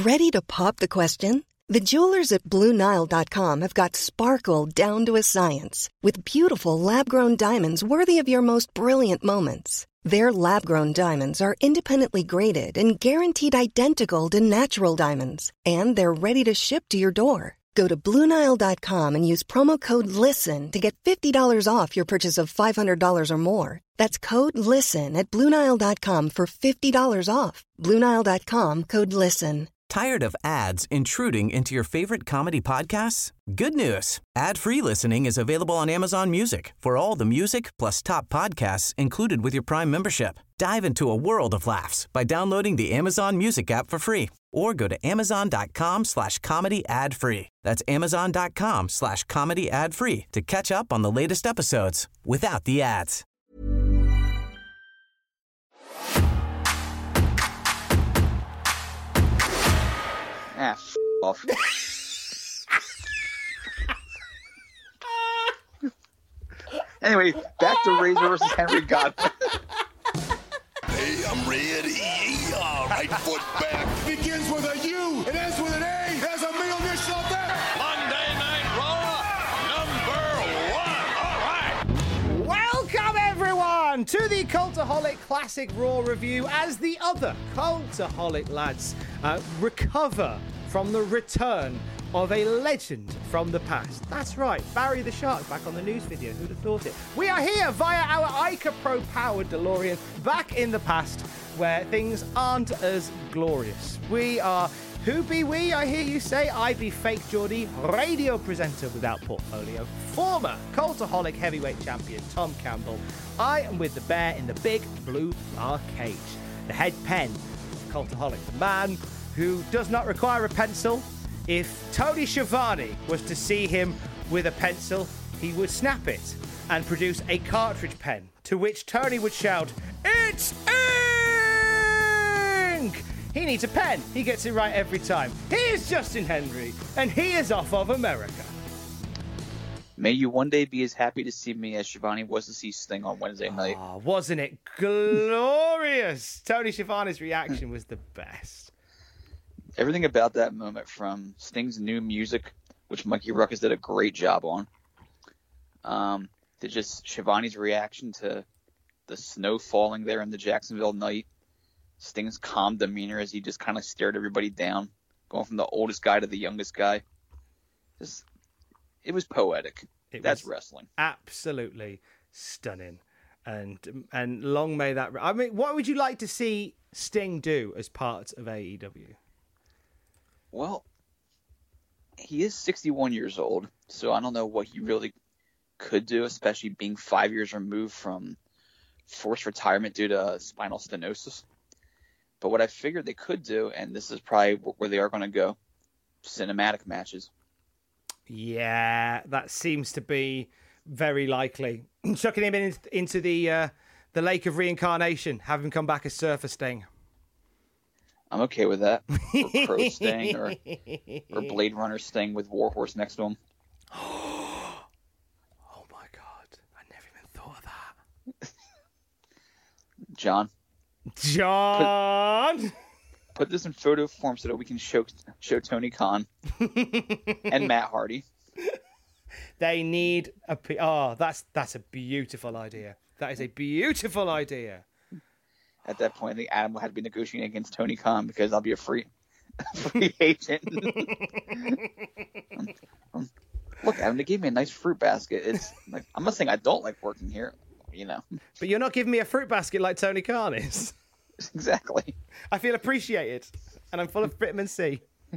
Ready to pop the question? The jewelers at BlueNile.com have got sparkle down to a science with beautiful lab-grown diamonds worthy of your most brilliant moments. Their lab-grown diamonds are independently graded and guaranteed identical to natural diamonds, and they're ready to ship to your door. Go to BlueNile.com and use promo code LISTEN to get $50 off your purchase of $500 or more. That's code LISTEN at BlueNile.com for $50 off. BlueNile.com, code LISTEN. Tired of ads intruding into your favorite comedy podcasts? Good news. Ad-free listening is available on Amazon Music for all the music plus top podcasts included with your Prime membership. Dive into a world of laughs by downloading the Amazon Music app for free or go to amazon.com/comedy ad-free. That's amazon.com/comedy ad-free to catch up on the latest episodes without the ads. Off. Anyway, back to Razor versus Henry Godwinn. Hey, I'm ready. All right, foot back. Begins with a U and ends with an A. There's a meal dish up there. Monday Night Raw, number 1. All right. Welcome, everyone, to the Cultaholic Classic Raw review as the other Cultaholic lads recover from the return of a legend from the past. That's right, Barry the Shark back on the news video. Who'd have thought it? We are here via our Ica Pro powered DeLorean back in the past where things aren't as glorious. We are who be we, I hear you say. I be Fake Geordie, radio presenter without portfolio, former Cultaholic heavyweight champion Tom Campbell. I am with the bear in the big blue bar cage, the head pen of Cultaholic, the man who does not require a pencil. If Tony Schiavone was to see him with a pencil, he would snap it and produce a cartridge pen, to which Tony would shout, "It's ink!" He needs a pen. He gets it right every time. He is Justin Henry, and he is off of America. May you one day be as happy to see me as Schiavone was to see Sting on Wednesday night. Oh, wasn't it glorious? Tony Schiavone's reaction was the best. Everything about that moment, from Sting's new music, which Mikey Ruckus did a great job on, to just Schiavone's reaction to the snow falling there in the Jacksonville night, Sting's calm demeanor as he just kind of stared everybody down, going from the oldest guy to the youngest guy. It was poetic. That's wrestling. Absolutely stunning. And long may that... I mean, what would you like to see Sting do as part of AEW? Well, he is 61 years old, so I don't know what he really could do, especially being 5 years removed from forced retirement due to spinal stenosis. But what I figured they could do, and this is probably where they are going to go, cinematic matches. Yeah, that seems to be very likely. Chucking him into the lake of reincarnation, have him come back as Surfer Sting. I'm okay with that. Or Crow Sting, or Blade Runner Sting with Warhorse next to him. Oh my God. I never even thought of that. John. Put this in photo form so that we can show Tony Khan and Matt Hardy. They need a... Oh, that's a beautiful idea. That is a beautiful idea. At that point, I think Adam will have to be negotiating against Tony Khan because I'll be a free agent. Look, Adam, they gave me a nice fruit basket. It's like, I'm not saying I don't like working here, you know. But you're not giving me a fruit basket like Tony Khan is. Exactly. I feel appreciated, and I'm full of vitamin C.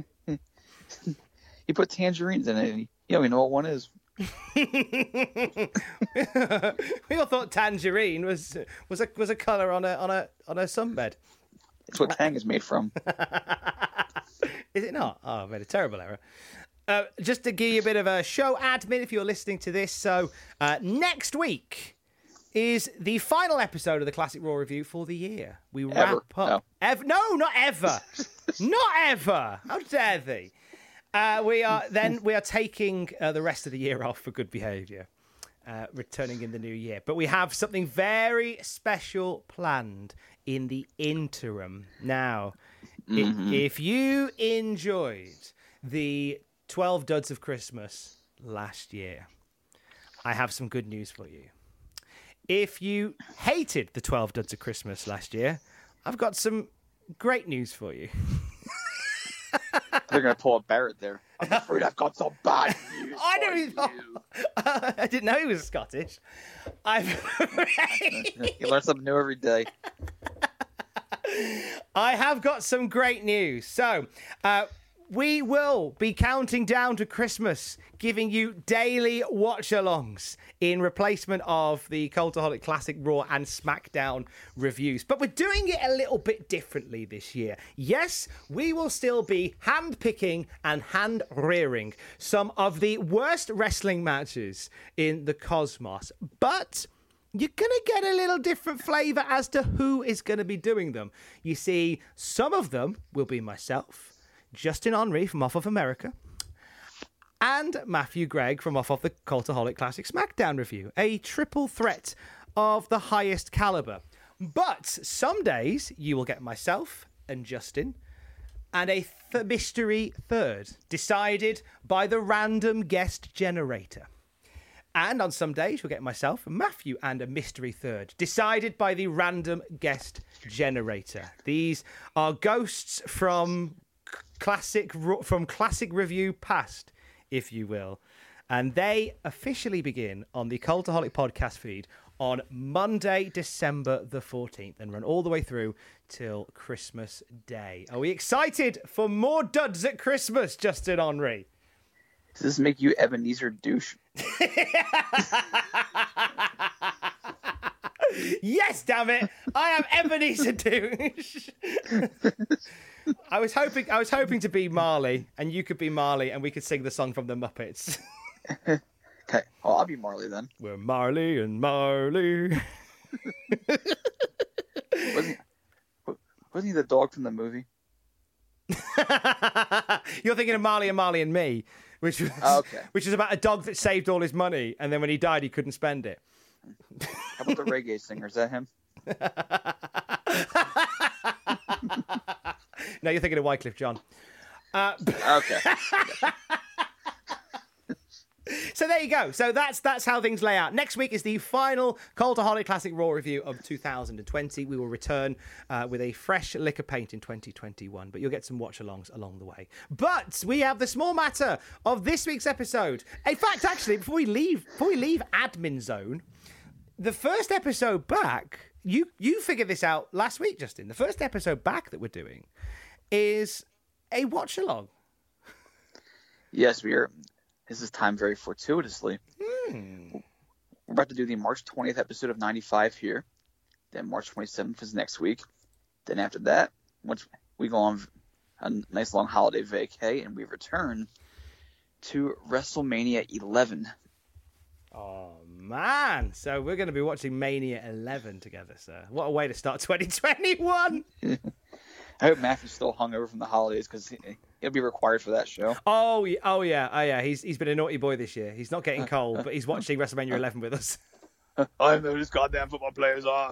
You put tangerines in it, and you don't even know what one is. We all thought tangerine was a colour on a sunbed. It's what Tang is made from. Is it not? Oh, I made a terrible error. Just to give you a bit of a show admin if you're listening to this. So next week is the final episode of the Classic Raw review for the year. We wrap up. No, not ever. Not ever. How dare they? We are taking the rest of the year off for good behaviour, returning in the new year. But we have something very special planned in the interim. Now, If you enjoyed the 12 Duds of Christmas last year, I have some good news for you. If you hated the 12 Duds of Christmas last year, I've got some great news for you. They're going to pull a Barrett there. I'm afraid I've got some bad news. I didn't know he was Scottish. You learn something new every day. I have got some great news. So, we will be counting down to Christmas, giving you daily watch-alongs in replacement of the Cultaholic Classic Raw and SmackDown reviews. But we're doing it a little bit differently this year. Yes, we will still be hand-picking and hand-rearing some of the worst wrestling matches in the cosmos. But you're going to get a little different flavour as to who is going to be doing them. You see, some of them will be myself, Justin Henry from Off of America, and Matthew Gregg from Off of the Cultaholic Classic SmackDown review. A triple threat of the highest caliber. But some days you will get myself and Justin and a mystery third, decided by the random guest generator. And on some days you'll get myself, Matthew, and a mystery third, decided by the random guest generator. These are ghosts from classic review past, if you will, and they officially begin on the Cultaholic podcast feed on Monday, December the 14th, and run all the way through till Christmas Day. Are we excited for more duds at Christmas, Justin Henry? Does this make you Ebenezer douche? Yes, damn it! I am Ebenezer douche. I was hoping to be Marley, and you could be Marley, and we could sing the song from the Muppets. Okay, well, I'll be Marley then. We're Marley and Marley. Wasn't he the dog from the movie? You're thinking of Marley and Me, which was about a dog that saved all his money, and then when he died, he couldn't spend it. How about the reggae singer? Is that him? No, you're thinking of Wycliffe John. Okay. So there you go. So that's how things lay out. Next week is the final Cultaholic Classic Raw review of 2020. We will return with a fresh lick of paint in 2021, but you'll get some watch-alongs along the way. But we have the small matter of this week's episode. In fact, actually, before we leave admin zone, the first episode back, you figured this out last week, Justin. The first episode back that we're doing is a watch-along. Yes, we are. This is timed very fortuitously. We're about to do the March 20th episode of 95 here. Then March 27th is next week. Then after that, once we go on a nice long holiday vacay, and we return to WrestleMania 11. Oh, man. So we're going to be watching Mania 11 together, sir. What a way to start 2021. I hope Matthew's still hungover from the holidays, because he'll be required for that show. Oh yeah. He's been a naughty boy this year. He's not getting cold, but he's watching WrestleMania 11 with us. I know these goddamn football players are.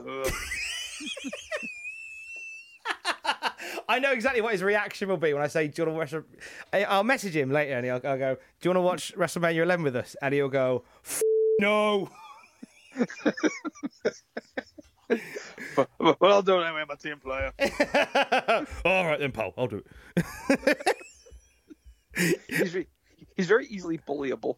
I know exactly what his reaction will be when I say, do you want to watch... I'll message him later and I'll go, do you want to watch WrestleMania 11 with us? And he'll go, no. Well, I'll do it anyway. I'm a team player. All right then, Paul. I'll do it. He's very easily bullyable.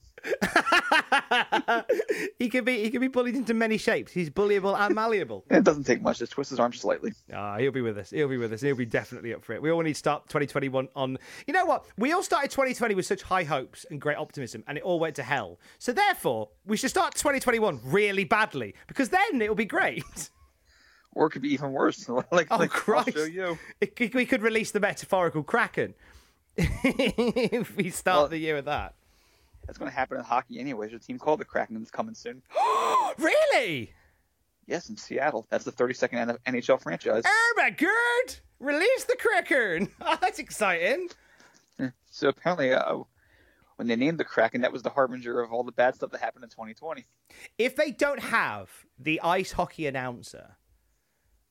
He can be bullied into many shapes. He's bullyable and malleable. It doesn't take much. Just twist his arm slightly. He'll be with us. He'll be definitely up for it. We all need to start 2021 on... You know what? We all started 2020 with such high hopes and great optimism, and it all went to hell. So therefore, we should start 2021 really badly, because then it'll be great. Or it could be even worse. Christ. I'll show you. We could release the metaphorical Kraken if we start the year with that. That's going to happen in hockey anyways. There's a team called the Kraken that's coming soon. Really? Yes, in Seattle. That's the 32nd NHL franchise. Oh my god! Release the Kraken! Oh, that's exciting. So apparently, when they named the Kraken, that was the harbinger of all the bad stuff that happened in 2020. If they don't have the ice hockey announcer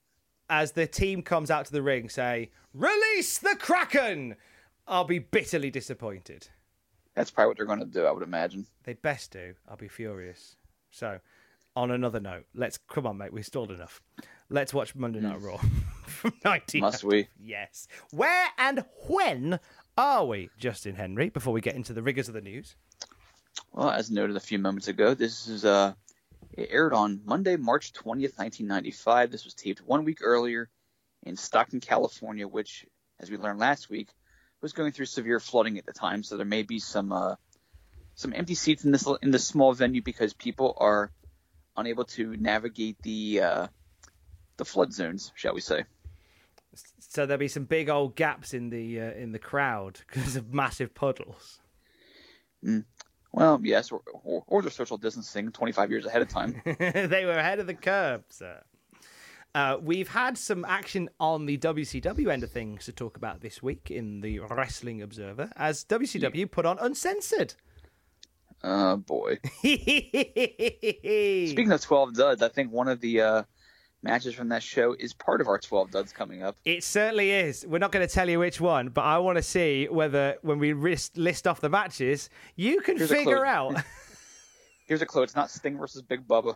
as the team comes out to the ring, say, "Release the Kraken," I'll be bitterly disappointed. That's probably what they're going to do, I would imagine. They best do. I'll be furious. So, on another note, come on, mate. We've stalled enough. Let's watch Monday Night Raw from 19. Must we? Yes. Where and when are we, Justin Henry? Before we get into the rigors of the news. Well, as noted a few moments ago, this is it aired on Monday, March 20th, 1995. This was taped 1 week earlier in Stockton, California, which, as we learned last week, was going through severe flooding at the time. So there may be some empty seats in this small venue because people are unable to navigate the flood zones, shall we say? So there'll be some big old gaps in the crowd because of massive puddles. Well, yes, or they're social distancing 25 years ahead of time. They were ahead of the curve, sir. We've had some action on the WCW end of things to talk about this week in the Wrestling Observer, as WCW put on Uncensored. Oh, boy. Speaking of 12 duds, I think one of the matches from that show is part of our 12 duds coming up. It certainly is. We're not going to tell you which one, but I want to see whether, when we list off the matches, you can figure out. Here's a clue. It's not Sting versus Big Bubba.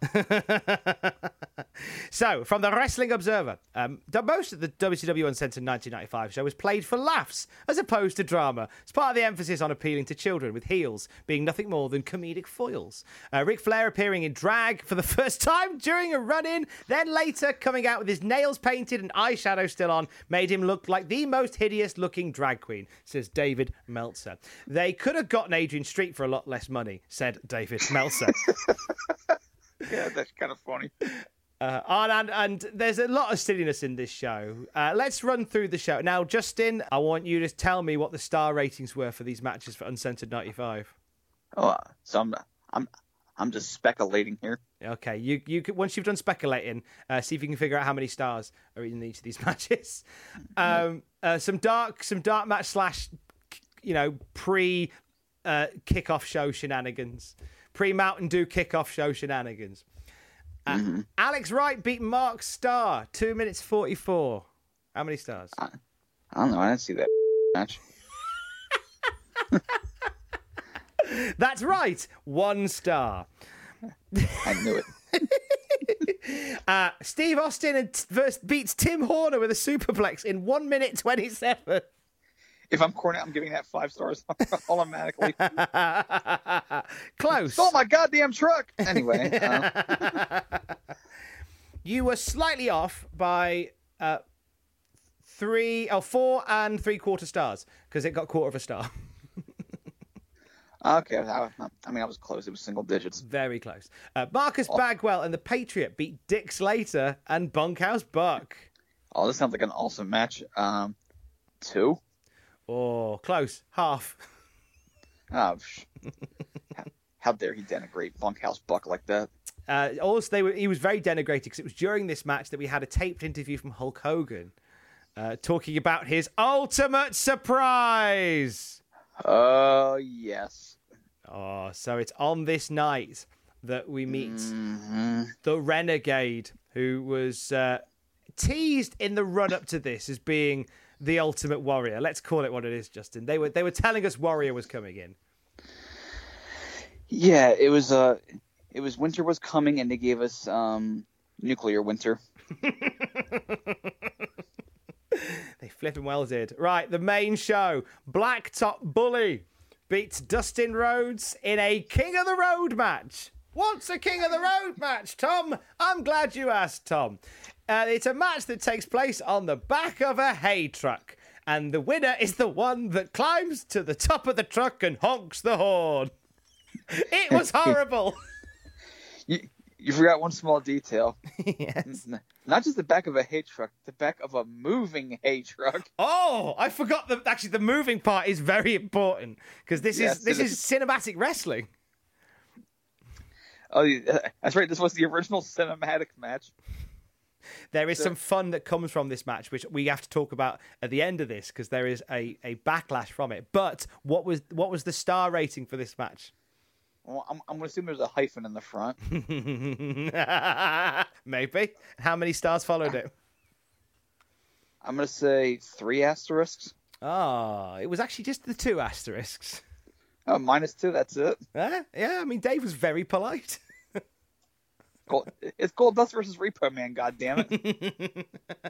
So, from the Wrestling Observer, most of the WCW Uncensored 1995 show was played for laughs, as opposed to drama. It's part of the emphasis on appealing to children, with heels being nothing more than comedic foils. Ric Flair appearing in drag for the first time during a run-in, then later coming out with his nails painted and eyeshadow still on, made him look like the most hideous-looking drag queen, says David Meltzer. They could have gotten Adrian Street for a lot less money, said David Meltzer. Yeah, that's kind of funny. And there's a lot of silliness in this show. Let's run through the show. Now, Justin, I want you to tell me what the star ratings were for these matches for Uncensored 95. Oh, so I'm just speculating here. Okay, you once you've done speculating, see if you can figure out how many stars are in each of these matches. Some dark match / pre kickoff show shenanigans. Pre-Mountain Dew kickoff show shenanigans. Alex Wright beat Mark Starr, 2 minutes 44. How many stars? I don't know. I didn't see that match. That's right. 1 star. I knew it. Steve Austin beats Tim Horner with a superplex in 1 minute 27. If I'm Cornette, I'm giving that 5 stars automatically. Close. Stole my goddamn truck. Anyway. You were slightly off by 4 3/4 stars because it got quarter of a star. Okay. I was close. It was single digits. Very close. Marcus Bagwell and the Patriot beat Dick Slater and Bunkhouse Buck. Oh, this sounds like an awesome match. 2. Oh, close. Half. Oh, how dare he denigrate Bunkhouse Buck like that? Also, he was very denigrated because it was during this match that we had a taped interview from Hulk Hogan talking about his ultimate surprise. Oh, yes. Oh, so it's on this night that we meet the Renegade, who was teased in the run-up to this as being the Ultimate Warrior. Let's call it what it is, Justin. They were telling us Warrior was coming in. Yeah, it was winter was coming, and they gave us nuclear winter. They flipping well did. Right, the main show. Blacktop Bully beats Dustin Rhodes in a King of the Road match. What's a King of the Road match, Tom? I'm glad you asked, Tom. It's a match that takes place on the back of a hay truck. And the winner is the one that climbs to the top of the truck and honks the horn. It was horrible. You forgot one small detail. Yes. Not just the back of a hay truck, the back of a moving hay truck. Oh, I forgot that actually the moving part is very important because this is cinematic wrestling. Oh, that's right. This was the original cinematic match. There is some fun that comes from this match, which we have to talk about at the end of this because there is a backlash from it. But what was the star rating for this match? Well, I'm going to assume there's a hyphen in the front. Maybe. How many stars followed it? I'm going to say 3 asterisks. Oh, it was actually just the 2 asterisks. Oh, -2, that's it. Yeah, I mean, Dave was very polite. It's Goldust versus Repo Man, goddammit.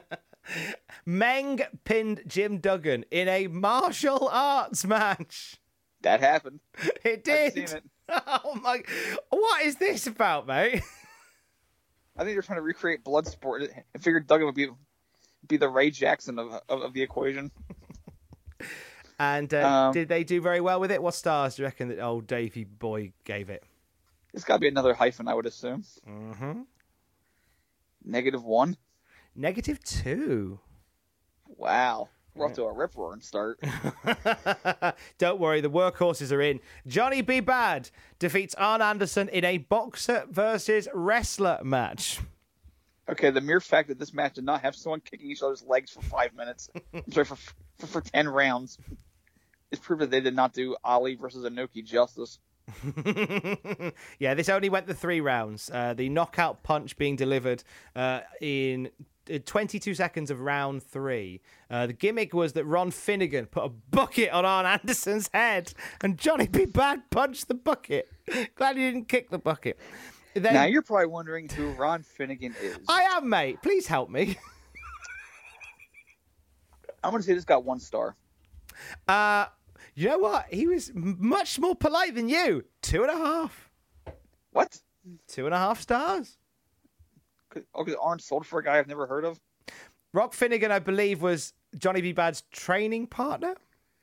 Meng pinned Jim Duggan in a martial arts match. That happened. It did. I've seen it. Oh my! What is this about, mate? I think they're trying to recreate Bloodsport. I figured Duggan would be the Ray Jackson of the equation. And did they do very well with it? What stars do you reckon that old Davey boy gave it? It's got to be another hyphen, I would assume. Mm-hmm. -1. -2. Wow. We're off to a rip-roaring start. Don't worry, the workhorses are in. Johnny B. Bad defeats Arn Anderson in a boxer versus wrestler match. Okay, the mere fact that this match did not have someone kicking each other's legs for 5 minutes, I'm sorry, for 10 rounds, is proof that they did not do Ali versus Inoki justice. Yeah, this only went the 3 rounds. The knockout punch being delivered in 22 seconds of round 3. The gimmick was that Ron Finnegan put a bucket on Arn Anderson's head, and Johnny B. Bad punched the bucket. Glad he didn't kick the bucket. Then, now you're probably wondering who Ron Finnegan is. I am, mate. Please help me. I'm going to say this got 1 star. You know what? He was much more polite than you. 2.5. What? 2.5 stars. Because Arn sold for a guy I've never heard of? Rock Finnegan, I believe, was Johnny B. Bad's training partner.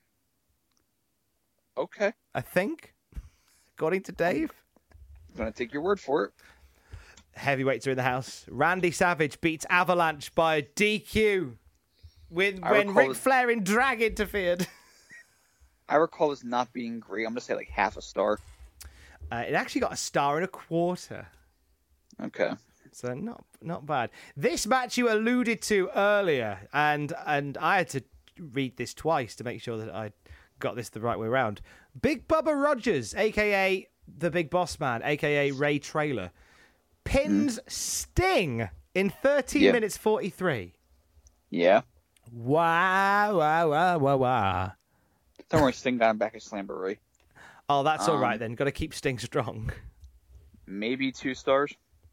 Okay. I think. According to Dave. I'm going to take your word for it. Heavyweights are in the house. Randy Savage beats Avalanche by a DQ when Ric Flair in drag interfered. I recall this not being great. I'm going to say like half a star. It actually got 1.25 stars. Okay. So not bad. This match you alluded to earlier, and I had to read this twice to make sure that I got this the right way around. Big Bubba Rogers, a.k.a. the Big Boss Man, a.k.a. Ray Traylor, pins Sting in 13 minutes 43. Yeah. Wow. Don't worry, Sting got him back at Slamboree. Oh, that's all right then. Got to keep Sting strong. Maybe 2 stars.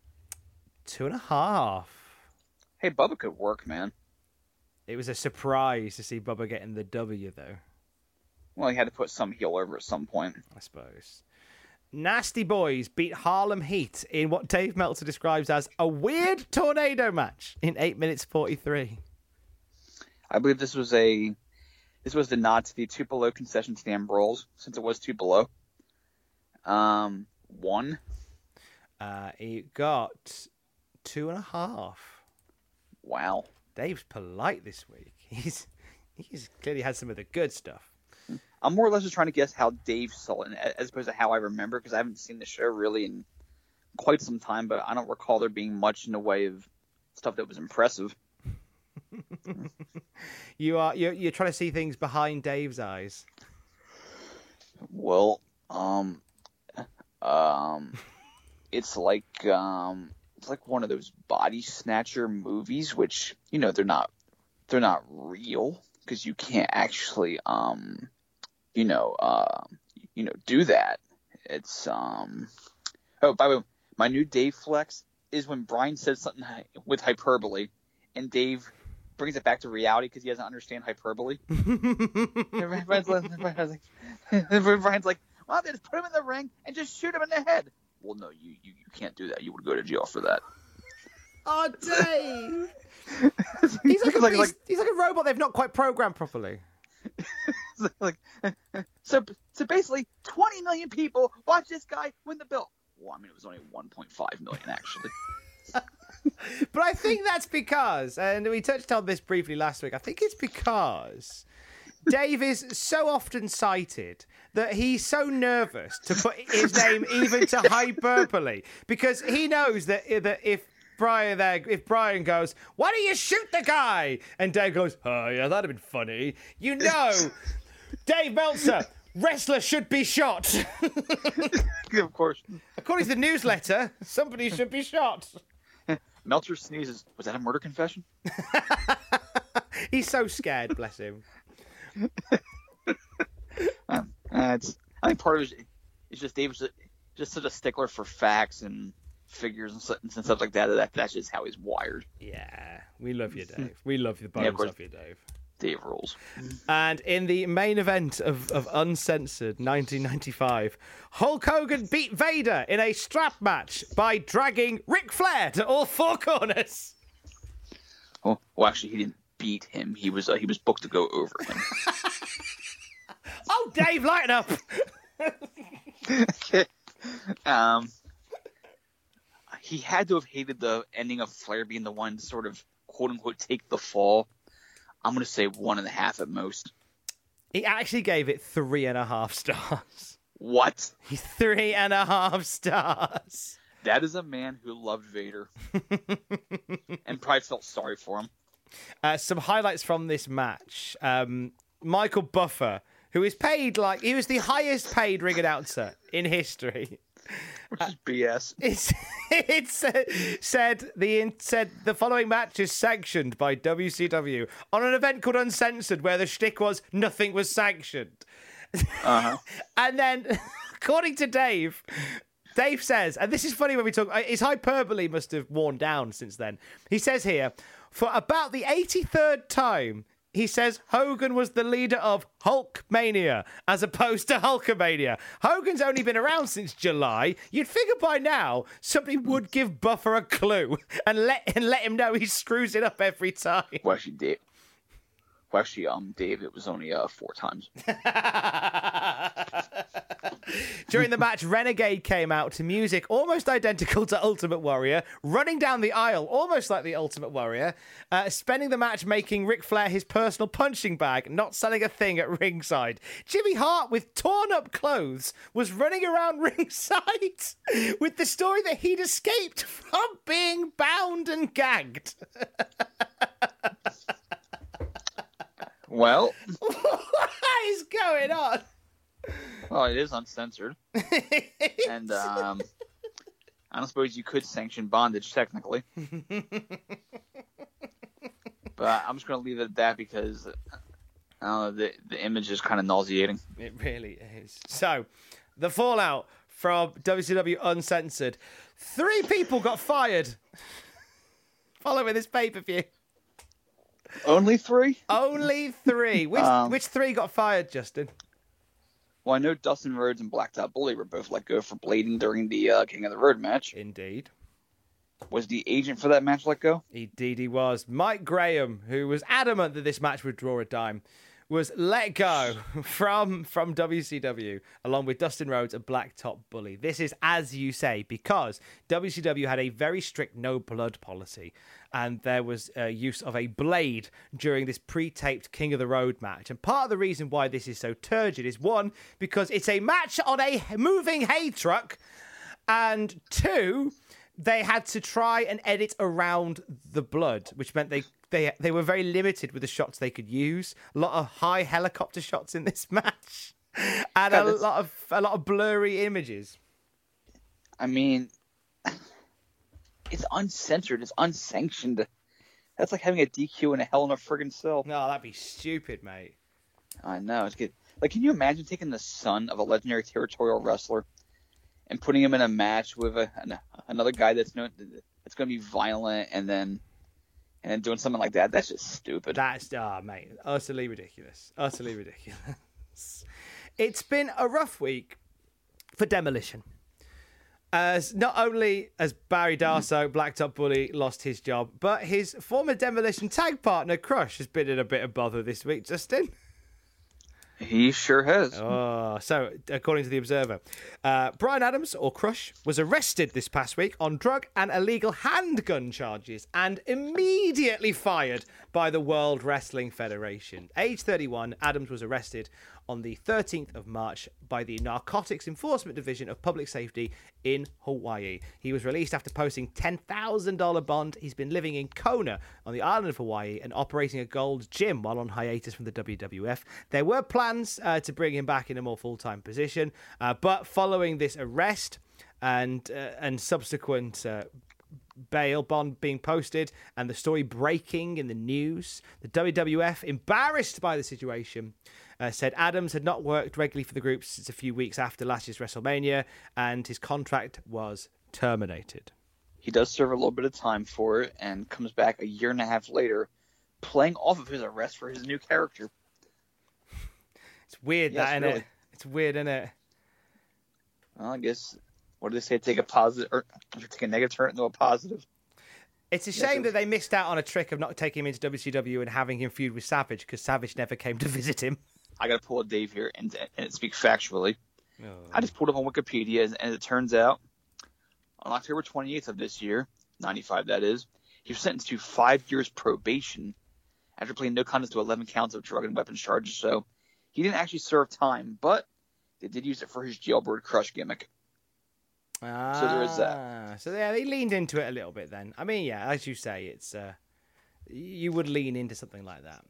2.5. Hey, Bubba could work, man. It was a surprise to see Bubba getting the W, though. Well, he had to put some heel over at some point. I suppose. Nasty Boys beat Harlem Heat in what Dave Meltzer describes as a weird tornado match in 8 minutes 43. I believe this was the nod to the Tupelo concession stand brawls, since it was Tupelo. 1. It got 2.5. Wow. Dave's polite this week. He's clearly had some of the good stuff. I'm more or less just trying to guess how Dave saw it, as opposed to how I remember, because I haven't seen the show really in quite some time, but I don't recall there being much in the way of stuff that was impressive. You're trying to see things behind Dave's eyes. Well, it's like one of those body snatcher movies, which they're not real, because you can't actually do that. It's oh, by the way, my new Dave flex is when Brian says something with hyperbole, and Dave brings it back to reality because he doesn't understand hyperbole. Brian's like, well, they just put him in the ring and just shoot him in the head. Well, no, you can't do that. You would go to jail for that. Oh, Dave! He's like a robot they've not quite programmed properly. So basically, 20 million people watch this guy win the belt. Well, I mean, it was only 1.5 million, actually. But I think that's because, and we touched on this briefly last week, I think it's because Dave is so often cited that he's so nervous to put his name even to hyperbole, because he knows that if Brian goes, why don't you shoot the guy? And Dave goes, oh yeah, that'd have been funny. Dave Meltzer, wrestler should be shot. Of course. According to the newsletter, somebody should be shot. Meltzer sneezes. Was that a murder confession? He's so scared, bless him. I think part of it is just Dave's just such a stickler for facts and figures and stuff like that. That's just how he's wired. Yeah, we love you, Dave. We love you, the bones of you, Dave. Dave rules. And in the main event of Uncensored 1995, Hulk Hogan beat Vader in a strap match by dragging Ric Flair to all four corners. Oh, well, actually, he didn't beat him. He was booked to go over him. Oh, Dave, lighten up. He had to have hated the ending of Flair being the one to sort of quote unquote take the fall. I'm going to say 1.5 at most. He actually gave it 3.5 stars. What? 3.5 stars. That is a man who loved Vader and probably felt sorry for him. Some highlights from this match. Michael Buffer, who is paid he was the highest paid ring announcer in history. Which is BS. It said the following match is sanctioned by WCW on an event called Uncensored, where the shtick was nothing was sanctioned. Uh-huh. And then, according to Dave says, and this is funny when we talk, his hyperbole must have worn down since then. He says here, for about the 83rd time, he says Hogan was the leader of Hulkmania as opposed to Hulkamania. Hogan's only been around since July. You'd figure by now somebody would give Buffer a clue and let him know he screws it up every time. Well, actually, Dave, it was only 4 times. During the match, Renegade came out to music almost identical to Ultimate Warrior, running down the aisle almost like the Ultimate Warrior, spending the match making Ric Flair his personal punching bag, not selling a thing at ringside. Jimmy Hart, with torn up clothes, was running around ringside with the story that he'd escaped from being bound and gagged. Well, what is going on? Well, it is uncensored. And I don't suppose you could sanction bondage, technically. But I'm just going to leave it at that because the image is kind of nauseating. It really is. So, the fallout from WCW Uncensored. 3 people got fired following this pay-per-view. Only 3? Only 3. Which 3 got fired, Justin? Well, I know Dustin Rhodes and Blacktop Bully were both let go for blading during the King of the Road match. Indeed. Was the agent for that match let go? Indeed he was. Mike Graham, who was adamant that this match would draw a dime, was let go from WCW, along with Dustin Rhodes and Blacktop Bully. This is, as you say, because WCW had a very strict no-blood policy, and there was use of a blade during this pre-taped King of the Road match. And part of the reason why this is so turgid is, 1, because it's a match on a moving hay truck, and 2, they had to try and edit around the blood, which meant they were very limited with the shots they could use. A lot of high helicopter shots in this match, and a lot of blurry images. I mean, it's uncensored. It's unsanctioned. That's like having a DQ in a Hell in a Friggin' Cell. No, that'd be stupid, mate. I know. It's good. Like, can you imagine taking the son of a legendary territorial wrestler and putting him in a match with another guy that's going to be violent, and then doing something like that? That's just stupid. That's mate, utterly ridiculous. Utterly ridiculous. It's been a rough week for Demolition. As not only has Barry Darsow, Blacktop Bully, lost his job, but his former Demolition tag partner, Crush, has been in a bit of bother this week, Justin. He sure has. Oh, so, according to The Observer, Brian Adams, or Crush, was arrested this past week on drug and illegal handgun charges and immediately fired by the World Wrestling Federation. Age 31, Adams was arrested on the 13th of March by the Narcotics Enforcement Division of Public Safety in Hawaii. He was released after posting $10,000 bond. He's been living in Kona on the island of Hawaii and operating a Gold's Gym while on hiatus from the WWF. There were plans to bring him back in a more full-time position, but following this arrest and subsequent bail bond being posted and the story breaking in the news. The WWF, embarrassed by the situation, said Adams had not worked regularly for the group since a few weeks after last year's WrestleMania, and his contract was terminated. He does serve a little bit of time for it and comes back a year and a half later playing off of his arrest for his new character. It's weird, yes, that, isn't really. it? It's weird, isn't it? Well, I guess, what do they say? Take a positive, or take a negative turn into a positive. It's a shame that they missed out on a trick of not taking him into WCW and having him feud with Savage, because Savage never came to visit him. I got to pull a Dave here and speak factually. Oh. I just pulled up on Wikipedia, and it turns out on October 28th of this year, 95 that is, he was sentenced to 5 years probation after pleading no contest to 11 counts of drug and weapons charges. So he didn't actually serve time, but they did use it for his Jailbird Crush gimmick. So there is that. So yeah, they leaned into it a little bit then. I mean, yeah, as you say, it's you would lean into something like that.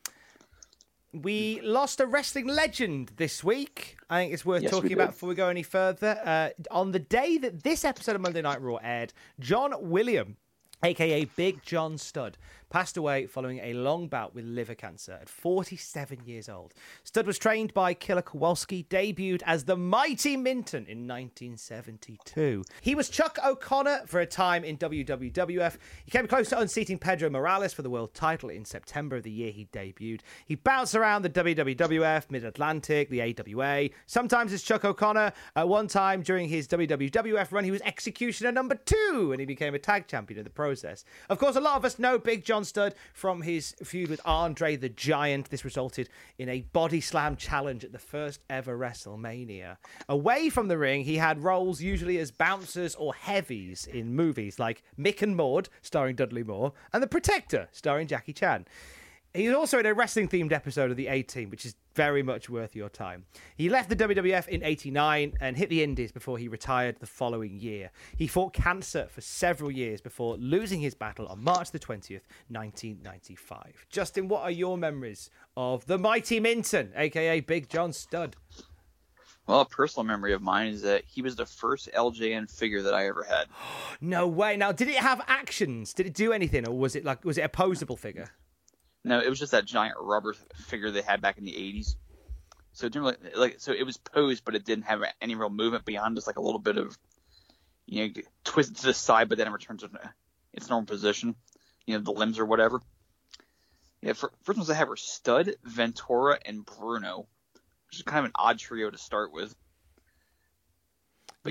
We lost a wrestling legend this week. I think it's worth talking about before we go any further. On the day that this episode of Monday Night Raw aired, John William, a.k.a. Big John Studd, passed away following a long bout with liver cancer at 47 years old. Studd was trained by Killer Kowalski, debuted as the Mighty Minton in 1972. He was Chuck O'Connor for a time in WWF. He came close to unseating Pedro Morales for the world title in September of the year he debuted. He bounced around the WWF, Mid-Atlantic, the AWA, sometimes as Chuck O'Connor. At one time during his WWF run, he was Executioner number 2, and he became a tag champion in the process. Of course, a lot of us know Big John Studd from his feud with Andre the Giant. This resulted in a body slam challenge at the first ever WrestleMania. Away from the ring, he had roles usually as bouncers or heavies in movies like Mick and Maude, starring Dudley Moore, and The Protector, starring Jackie Chan. He was also in a wrestling-themed episode of The A-Team, which is very much worth your time. He left the WWF in '89 and hit the Indies before he retired the following year. He fought cancer for several years before losing his battle on March the 20th, 1995. Justin, what are your memories of the Mighty Minton, a.k.a. Big John Studd? Well, a personal memory of mine is that he was the first LJN figure that I ever had. No way. Now, did it have actions? Did it do anything, or was it a posable figure? No, it was just that giant rubber figure they had back in the 80s. So it didn't really, so it was posed, but it didn't have any real movement beyond just like a little bit of, twist it to the side, but then it returns to its normal position, the limbs or whatever. Yeah, first ones I have were Studd, Ventura, and Bruno, which is kind of an odd trio to start with. But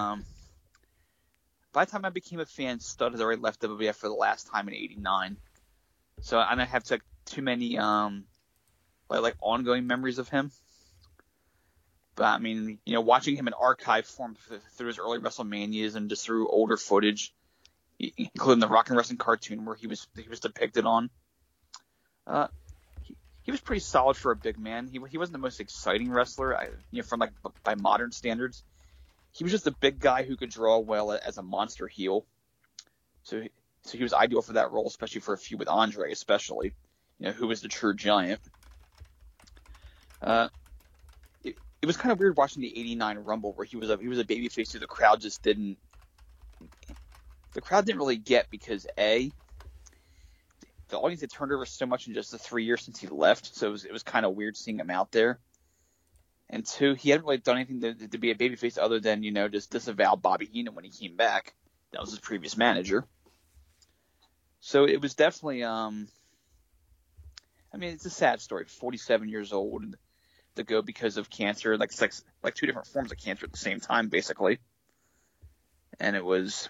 by the time I became a fan, Studd had already left WWF for the last time in '89. So I don't have too many like ongoing memories of him. But I mean, watching him in archive form through his early WrestleManias and just through older footage, including the Rock and Wrestling cartoon where he was depicted on. He was pretty solid for a big man. He wasn't the most exciting wrestler, from by modern standards. He was just a big guy who could draw well as a monster heel. So he was ideal for that role, especially for a feud with Andre, especially, who was the true giant. It was kind of weird watching the '89 Rumble where he was a babyface who the crowd didn't really get because the audience had turned over so much in just the 3 years since he left, so it was kind of weird seeing him out there. And 2, he hadn't really done anything to be a babyface other than just disavow Bobby Heenan when he came back. That was his previous manager. So it was definitely, it's a sad story. 47 years old to go because of cancer, like 2 different forms of cancer at the same time, basically. And it was,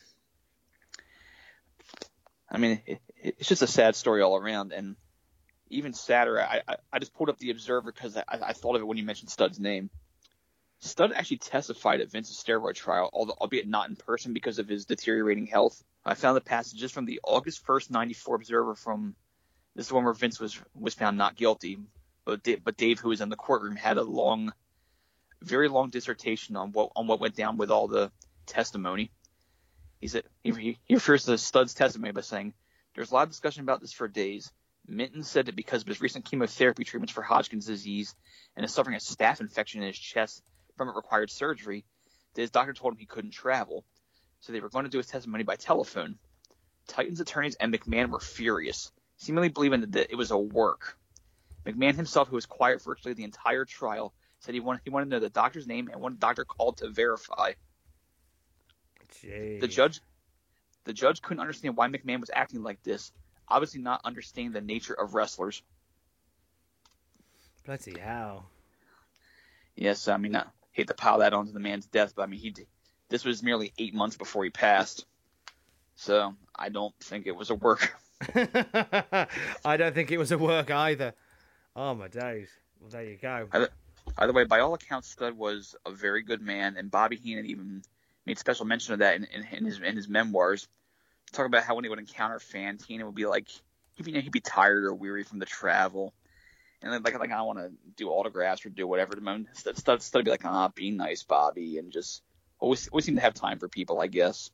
it's just a sad story all around. And even sadder, I just pulled up the Observer because I thought of it when you mentioned Studd's name. Studd actually testified at Vince's steroid trial, albeit not in person because of his deteriorating health. I found the passages from the August 1st, 94 Observer from this is the one where Vince was found not guilty. But Dave, who was in the courtroom, had a very long dissertation on what went down with all the testimony. He said he refers to Studd's testimony by saying, "There's a lot of discussion about this for days. Minton said that because of his recent chemotherapy treatments for Hodgkin's disease and is suffering a staph infection in his chest from it required surgery, that his doctor told him he couldn't travel. so they were going to do his testimony by telephone. Titans attorneys and McMahon were furious, seemingly believing that it was a work. McMahon himself, who was quiet virtually the entire trial, said he wanted to know the doctor's name and one doctor called to verify. Jeez. The judge couldn't understand why McMahon was acting like this, obviously not understanding the nature of wrestlers. Bloody hell. Yes, I mean, I hate to pile that onto the man's death, but I mean, this was nearly 8 months before he passed. So I don't think it was a work. I don't think it was a work either. Oh, my days. Well, there you go. Either way, by all accounts, Studd was a very good man, and Bobby Heenan even made special mention of that in his memoirs. Talk about how when he would encounter fans, Heenan would be like, he'd be tired or weary from the travel. And then, like I don't want to do autographs or do whatever. Studd would be like, be nice, Bobby, and just always seem to have time for people, I guess.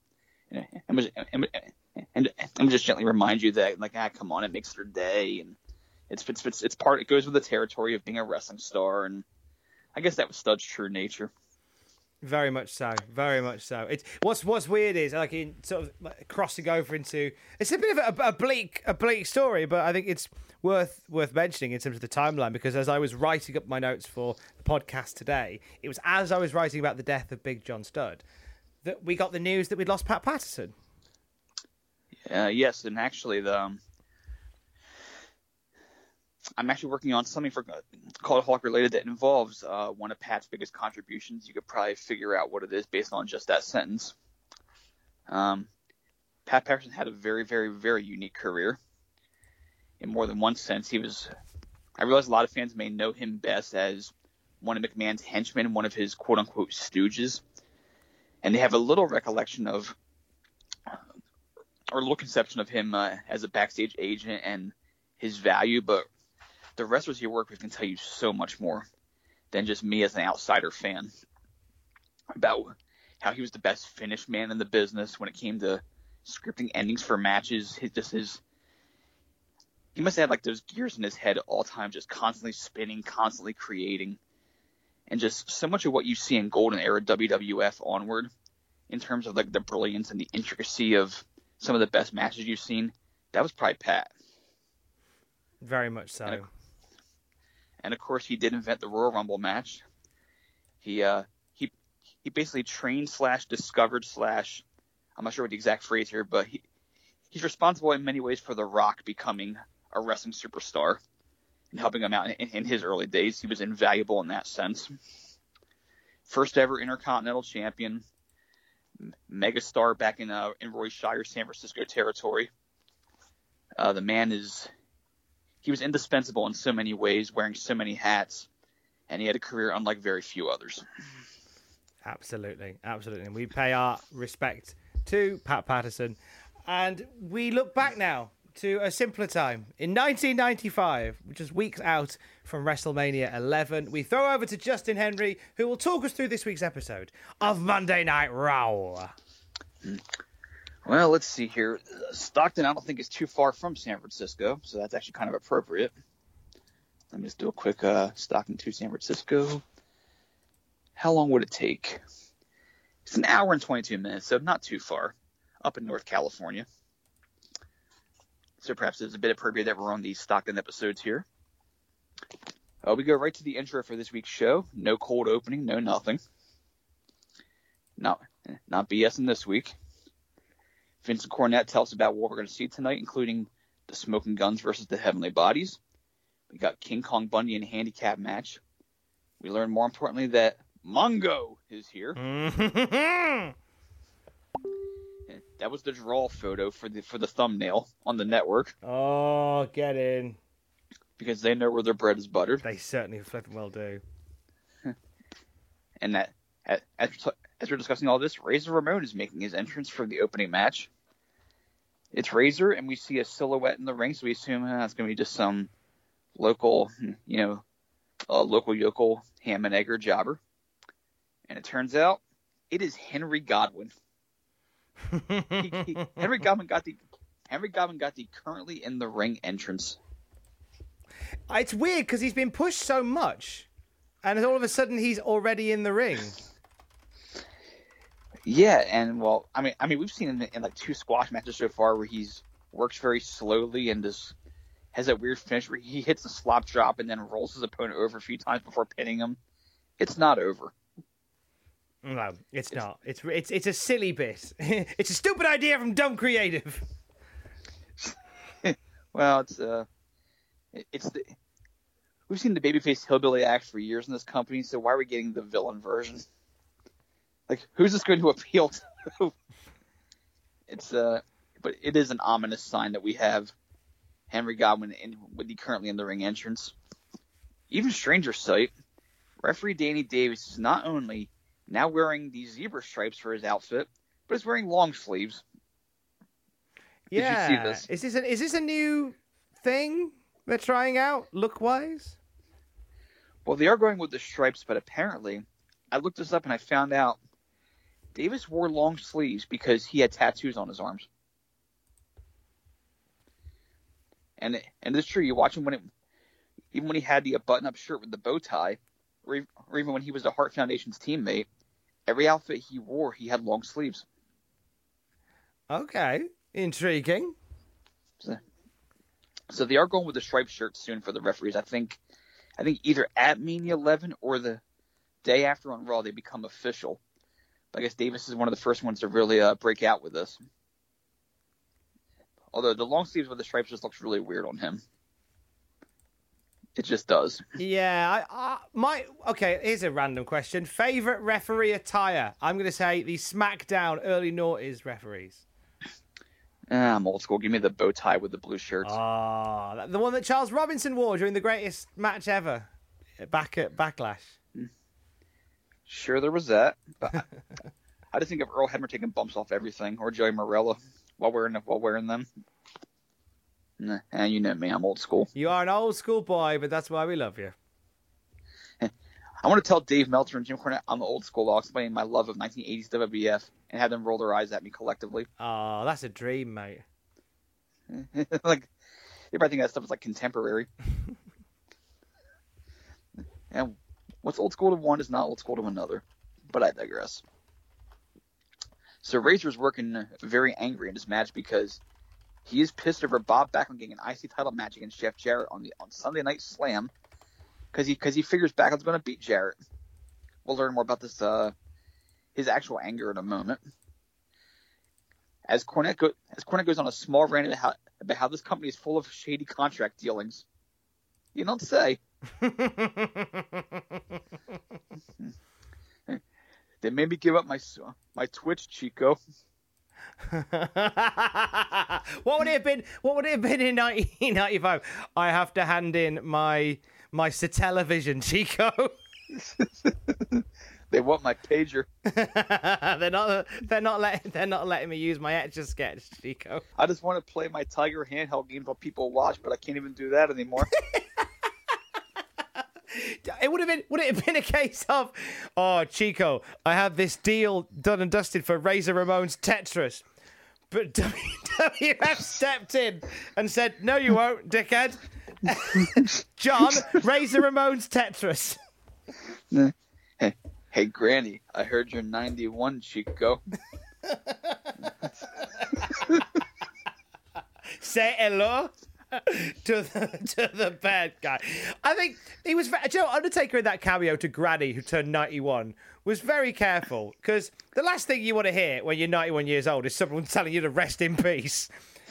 And just gently remind you that, like, come on, it makes their day, and it's it goes with the territory of being a wrestling star, and I guess that was Studd's true nature. Very much so. Very much so. It's what's weird is like in sort of crossing over into it's a bit of a bleak story, but I think it's worth mentioning in terms of the timeline because as I was writing up my notes for the podcast today, it was as I was writing about the death of Big John Studd that we got the news that we'd lost Pat Patterson. Yes, and actually I'm actually working on something for Cultaholic related that involves one of Pat's biggest contributions. You could probably figure out what it is based on just that sentence. Pat Patterson had a very, very, very unique career. In more than one sense, I realize a lot of fans may know him best as one of McMahon's henchmen, one of his quote-unquote stooges. And they have a little recollection of, or a little conception of him as a backstage agent and his value, but the wrestlers you work with can tell you so much more than just me as an outsider fan about how he was the best finish man in the business when it came to scripting endings for matches. He must have had like those gears in his head at all times, just constantly spinning, constantly creating, and just so much of what you see in Golden Era WWF onward in terms of like the brilliance and the intricacy of some of the best matches you've seen. That was probably Pat. Very much so. And of course, he did invent the Royal Rumble match. He basically trained / discovered / I'm not sure what the exact phrase here, but he's responsible in many ways for The Rock becoming a wrestling superstar and helping him out in his early days. He was invaluable in that sense. First ever Intercontinental Champion, megastar back in Roy Shire, San Francisco territory. The man he was indispensable in so many ways, wearing so many hats, and he had a career unlike very few others. Absolutely, absolutely. And we pay our respect to Pat Patterson. And we look back now to a simpler time. In 1995, which is weeks out from WrestleMania 11, we throw over to Justin Henry, who will talk us through this week's episode of Monday Night Raw. Well, let's see here. Stockton, I don't think is too far from San Francisco, so that's actually kind of appropriate. Let me just do a quick Stockton to San Francisco. How long would it take? It's an hour and 22 minutes, so not too far, up in North California. So perhaps it's a bit appropriate that we're on these Stockton episodes here. We go right to the intro for this week's show. No cold opening, no nothing. Not BSing this week. Vincent Cornette tells us about what we're going to see tonight, including the Smoking Guns versus the Heavenly Bodies. We got King Kong Bundy in a handicap match. We learn more importantly that Mongo is here. That was the draw photo for the thumbnail on the network. Oh, get in. Because they know where their bread is buttered. They certainly flipping well do. And that as we're discussing all this, Razor Ramon is making his entrance for the opening match. It's Razor, and we see a silhouette in the ring, so we assume it's going to be just some local, local yokel ham and egger jobber. And it turns out it is Henry Godwinn. Henry Godwinn got the currently in the ring entrance. It's weird because he's been pushed so much, and all of a sudden he's already in the ring. Yeah, and well, I mean, we've seen him in like 2 squash matches so far where he's works very slowly and just has that weird finish where he hits a slop drop and then rolls his opponent over a few times before pinning him. It's not over. No, it's not. It's a silly bit. It's a stupid idea from Dumb Creative. Well, we've seen the babyface hillbilly act for years in this company, so why are we getting the villain version? Like, who's this going to appeal to? But it is an ominous sign that we have Henry Godwinn with the currently in the ring entrance. Even stranger sight, referee Danny Davis is not only now wearing the zebra stripes for his outfit, but is wearing long sleeves. Yeah. Did you see this? Is this a new thing they're trying out, look-wise? Well, they are going with the stripes, but apparently, I looked this up and I found out Davis wore long sleeves because he had tattoos on his arms. And it's true. You watch him even when he had the button-up shirt with the bow tie, or even when he was the Hart Foundation's teammate, every outfit he wore, he had long sleeves. Okay, intriguing. So they are going with the striped shirts soon for the referees. I think either at Mania 11 or the day after on Raw they become official. But I guess Davis is one of the first ones to really break out with this. Although the long sleeves with the stripes just looks really weird on him. It just does. Yeah, okay, here's a random question. Favorite referee attire? I'm going to say the SmackDown early noughties referees. I'm old school. Give me the bow tie with the blue shirts. Ah, the one that Charles Robinson wore during the greatest match ever back at Backlash. Sure, there was that. But I just think of Earl Hebner taking bumps off everything, or Joey Morella while wearing them. Nah, and you know me, I'm old school. You are an old school boy, but that's why we love you. I want to tell Dave Meltzer and Jim Cornette I'm old school while explaining my love of 1980s WWF and have them roll their eyes at me collectively. Oh, that's a dream, mate. Like, they probably think that stuff is like contemporary. And what's old school to one is not old school to another. But I digress. So Razor's working very angry in this match because he is pissed over Bob Backlund getting an IC title match against Jeff Jarrett on Sunday Night Slam because he figures Backlund's going to beat Jarrett. We'll learn more about this his actual anger in a moment. As Cornette goes on a small rant about how this company is full of shady contract dealings. You don't say. They made me give up my Twitch, Chico. What would it have been? What would it have been in 1995? I have to hand in my Satellavision, Chico. They want my pager. they're not letting me use my Etch-a-Sketch, Chico. I just want to play my Tiger handheld games while people watch, but I can't even do that anymore. Would it have been a case of, oh, Chico, I have this deal done and dusted for Razor Ramon's Tetris, but WWF stepped in and said, no, you won't, dickhead. John, Razor Ramon's Tetris. Hey, Granny, I heard you're 91, Chico. Say hello to the bad guy. I think he was. Undertaker in that cameo to Granny, who turned 91, was very careful, because the last thing you want to hear when you're 91 years old is someone telling you to rest in peace.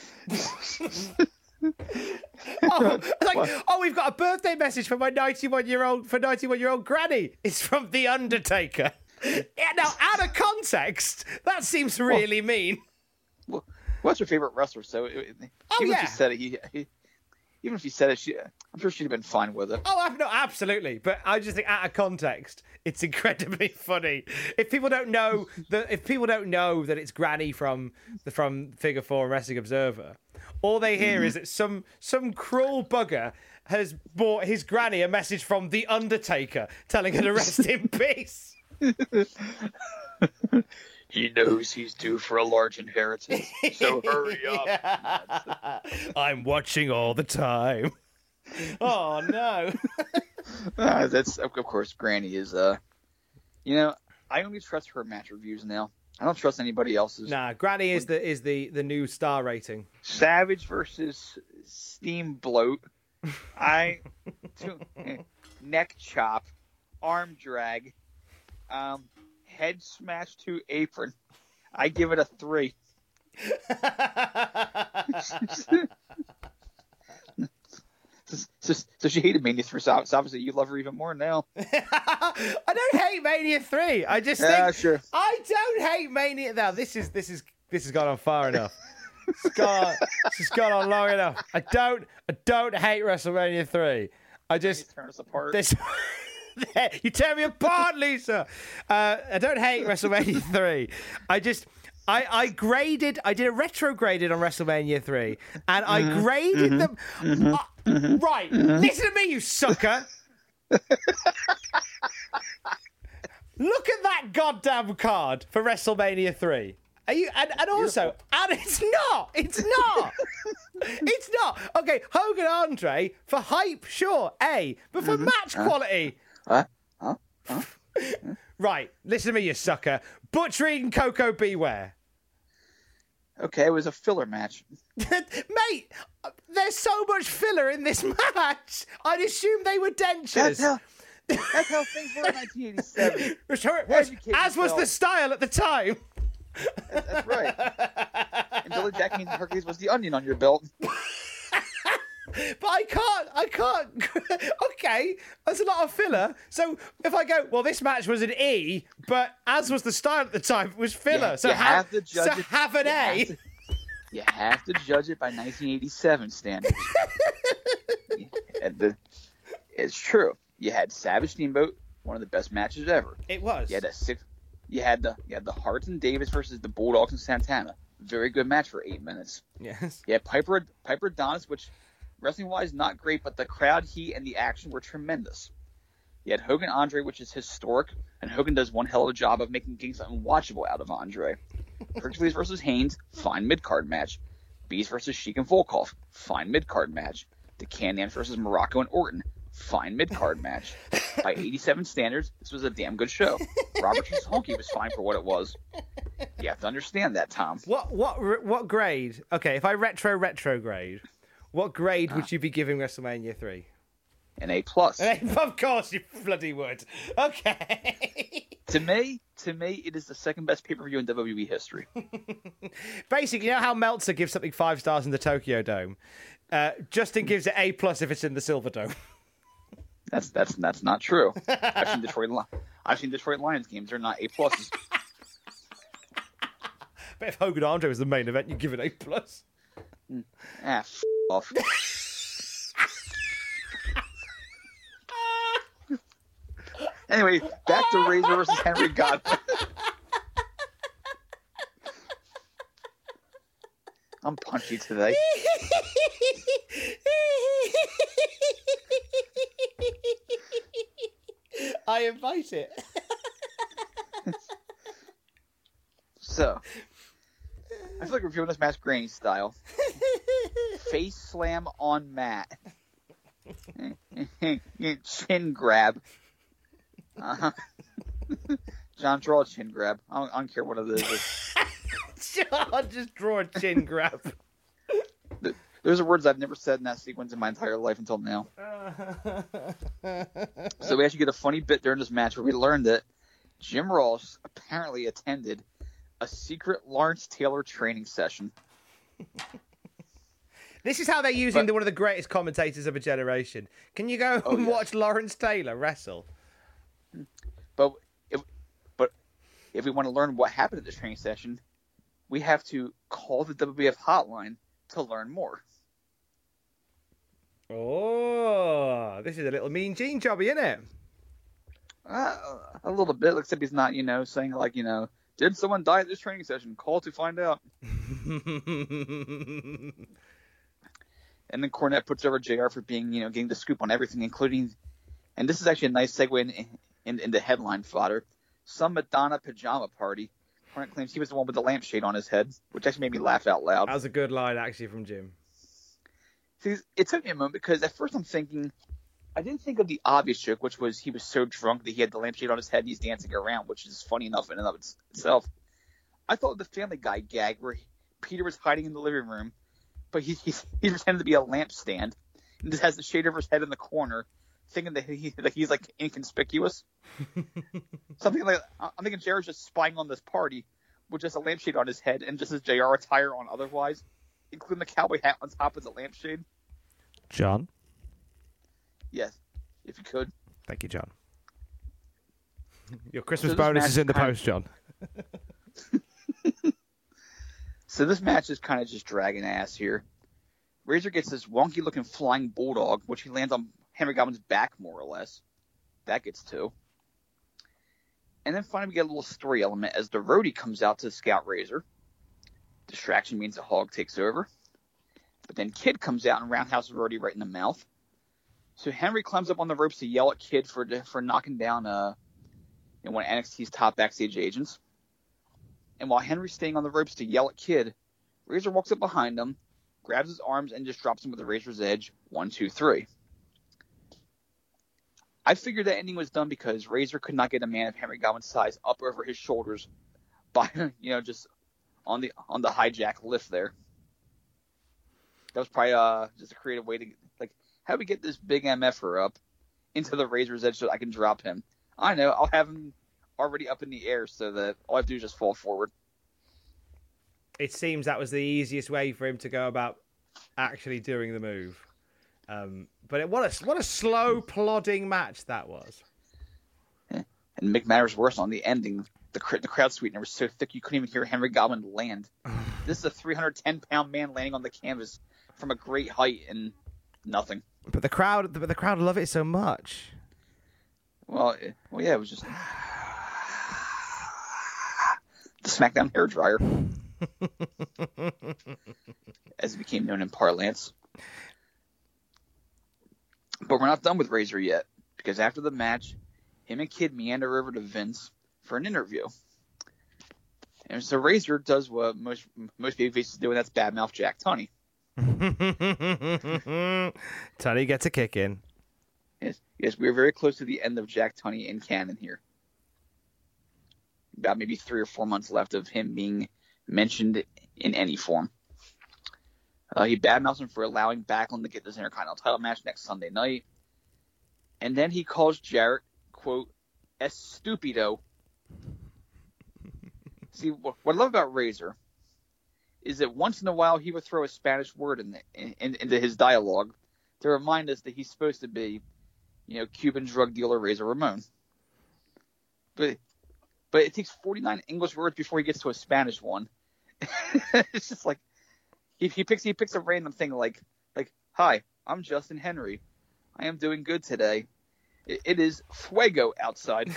We've got a birthday message for my 91-year-old Granny. It's from The Undertaker. Yeah, now, out of context, that seems really mean. Well, what's your favorite wrestler? So, even if he said it, even if he said it, I'm sure she'd have been fine with it. Oh, no, absolutely. But I just think, out of context, it's incredibly funny. If people don't know that it's Granny from Figure 4 and Wrestling Observer, all they hear is that some cruel bugger has bought his granny a message from The Undertaker telling her to rest in peace. He knows he's due for a large inheritance, so hurry up. Yeah. I'm watching all the time. Oh, no. That's, of course, Granny is, I only trust her match reviews now. I don't trust anybody else's. Nah, Granny is the new star rating. Savage versus Steamboat. Neck chop, arm drag, head smash to apron. I give it a 3. So she hated Mania 3, so obviously you love her even more now. I don't hate Mania 3. I just think sure. I don't hate Mania. Now this has gone on far enough. It's gone on long enough. I don't hate WrestleMania 3. I just turn us apart. You tear me apart, Lisa. I don't hate WrestleMania 3. I did a retrograded on WrestleMania 3, and I graded them. Right, listen to me, you sucker. Look at that goddamn card for WrestleMania 3. Are you? And also, and it's not. Okay, Hogan Andre for hype, sure, A, but for match quality. Right, listen to me, you sucker. Butch Reed and Coco Beware. Okay, it was a filler match. Mate, there's so much filler in this match. I'd assume they were dentures. That's how things were in 1987. As was the style at the time. That's right. And Billy Jack means Hercules was the onion on your belt. But I can't. Okay, that's a lot of filler. So if I go, well, this match was an E, but as was the style at the time, it was filler. You have to judge it. Have an A. You have to judge it by 1987 standards. It's true. You had Savage Steamboat, one of the best matches ever. It was. You had the Hart and Davis versus the Bulldogs and Santana. Very good match for 8 minutes. Yes. You had Piper Adonis, which wrestling-wise not great, but the crowd heat and the action were tremendous. You had Hogan Andre, which is historic, and Hogan does one hell of a job of making things unwatchable out of Andre. Hercules versus Haynes, fine mid-card match. Beast versus Sheik and Volkov, fine mid-card match. The Can-Am versus Morocco and Orton, fine mid-card match. By 87 standards, this was a damn good show. Robert versus Honky was fine for what it was. You have to understand that, Tom. What grade? Okay, if I retrograde, what grade would you be giving WrestleMania 3? An A+. Of course you bloody would. Okay. To me, it is the second best pay-per-view in WWE history. Basically, you know how Meltzer gives something 5 stars in the Tokyo Dome? Justin gives it A+ if it's in the Silver Dome. That's not true. I've seen Detroit Lions games. They're not A+. But if Hogan Andre was the main event, you'd give it A+. F off. Anyway, back to Razor versus Henry Godwin. I'm punchy today. I invite it. So, I feel like we're viewing this match Granny style. Face slam on mat. Chin grab. John, draw a chin grab. I don't care what it is. John, just draw a chin grab. Those are words I've never said in that sequence in my entire life until now. So we actually get a funny bit during this match where we learned that Jim Ross apparently attended a secret Lawrence Taylor training session. This is how they're using one of the greatest commentators of a generation. Can you go and watch Lawrence Taylor wrestle? But if we want to learn what happened at this training session, we have to call the WWF hotline to learn more. Oh, this is a little Mean Gene jobby, isn't it? A little bit, except he's not, saying like, did someone die at this training session? Call to find out. And then Cornette puts over JR for being, getting the scoop on everything, including, and this is actually a nice segue in the headline fodder, some Madonna pajama party. Cornette claims he was the one with the lampshade on his head, which actually made me laugh out loud. That was a good line, actually, from Jim. See, it took me a moment because at first I'm thinking, I didn't think of the obvious joke, which was he was so drunk that he had the lampshade on his head and he's dancing around, which is funny enough in and of itself. I thought the Family Guy gag where Peter was hiding in the living room, but he pretended to be a lampstand and just has the shade over his head in the corner, thinking that he's like inconspicuous. Something like I'm thinking Jared's just spying on this party with just a lampshade on his head and just his JR attire on otherwise, including the cowboy hat on top of the lampshade. John? Yes, if you could. Thank you, John. Your Christmas bonus is in the post, John. So this match is kind of just dragging ass here. Razor gets this wonky-looking flying bulldog, which he lands on Henry Goblin's back, more or less. That gets 2. And then finally we get a little story element as the roadie comes out to scout Razor. Distraction means the Hog takes over. But then Kid comes out and roundhouses Roadie right in the mouth. So Henry climbs up on the ropes to yell at Kid for knocking down one of NXT's top backstage agents. And while Henry's staying on the ropes to yell at Kid, Razor walks up behind him, grabs his arms, and just drops him with a Razor's Edge. 1, 2, 3. I figured that ending was done because Razor could not get a man of Henry Godwin's size up over his shoulders by, just on the hijack lift there. That was probably just a creative way to, how do we get this big MFer up into the Razor's Edge so I can drop him? I know, I'll have him already up in the air so that all I have to do is just fall forward. It seems that was the easiest way for him to go about actually doing the move. But what a slow, plodding match that was. And make matters worse, on the ending, the crowd sweetener was so thick you couldn't even hear Henry Godwin land. This is a 310-pound man landing on the canvas from a great height and nothing. But the crowd love it so much. Well, yeah, it was just the SmackDown hairdryer, as it became known in parlance. But we're not done with Razor yet, because after the match, him and Kid meander over to Vince for an interview. And so Razor does what most babyfaces do, and that's badmouth Jack Tunney. Tunney gets a kick in. Yes, we are very close to the end of Jack Tunney in canon here. About maybe 3 or 4 months left of him being mentioned in any form. He badmouths him for allowing Backlund to get this Intercontinental title match next Sunday night. And then he calls Jarrett, quote, estupido. See, what I love about Razor is that once in a while he would throw a Spanish word into his dialogue to remind us that he's supposed to be, Cuban drug dealer Razor Ramon. But it takes 49 English words before he gets to a Spanish one. It's just like he picks a random thing like hi, I'm Justin Henry. I am doing good today. It is fuego outside.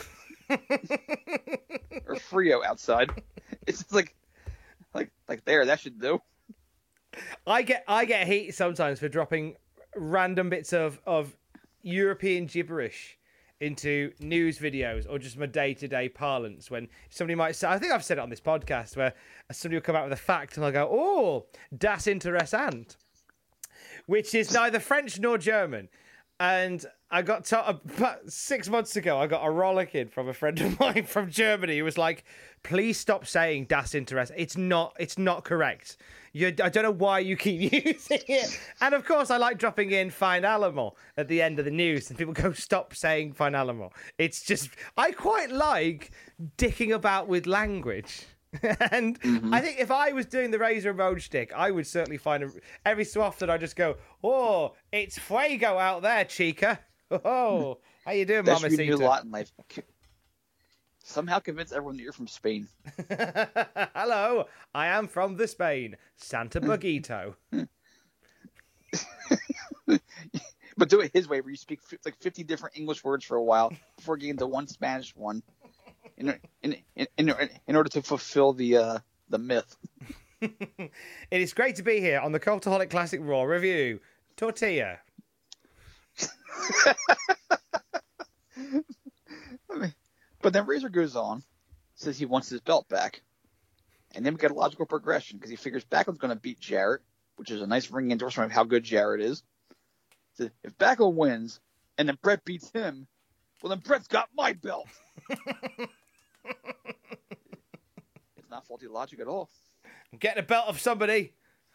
Or frio outside. It's just like there, that should do. I get heat sometimes for dropping random bits of European gibberish into news videos or just my day-to-day parlance when somebody might say, I think I've said it on this podcast, where somebody will come out with a fact and I'll go, oh, das interessant, which is neither French nor German. And I got about 6 months ago, I got a rollicking from a friend of mine from Germany who was like, please stop saying das interessant. It's not correct. I don't know why you keep using it. And of course, I like dropping in Fine Animal at the end of the news, and people go, stop saying Fine Animal. It's just, I quite like dicking about with language. And I think if I was doing the Razor Ramon shtick, I would certainly find every so often I just go, oh, it's fuego out there, chica. Oh, how you doing, Mamacita? That should be a lot in life. Somehow convince everyone that you're from Spain. Hello, I am from the Spain, Santa Baguito. But do it his way, where you speak 50 different English words for a while before getting to one Spanish one, in order to fulfill the myth. It is great to be here on the Cultaholic Classic Raw review. Tortilla. But then Razor goes on, says he wants his belt back. And then we get a logical progression because he figures Backlund's going to beat Jarrett, which is a nice ring endorsement of how good Jarrett is. So if Backlund wins and then Brett beats him, well, then Brett's got my belt. It's not faulty logic at all. I'm getting a belt of somebody.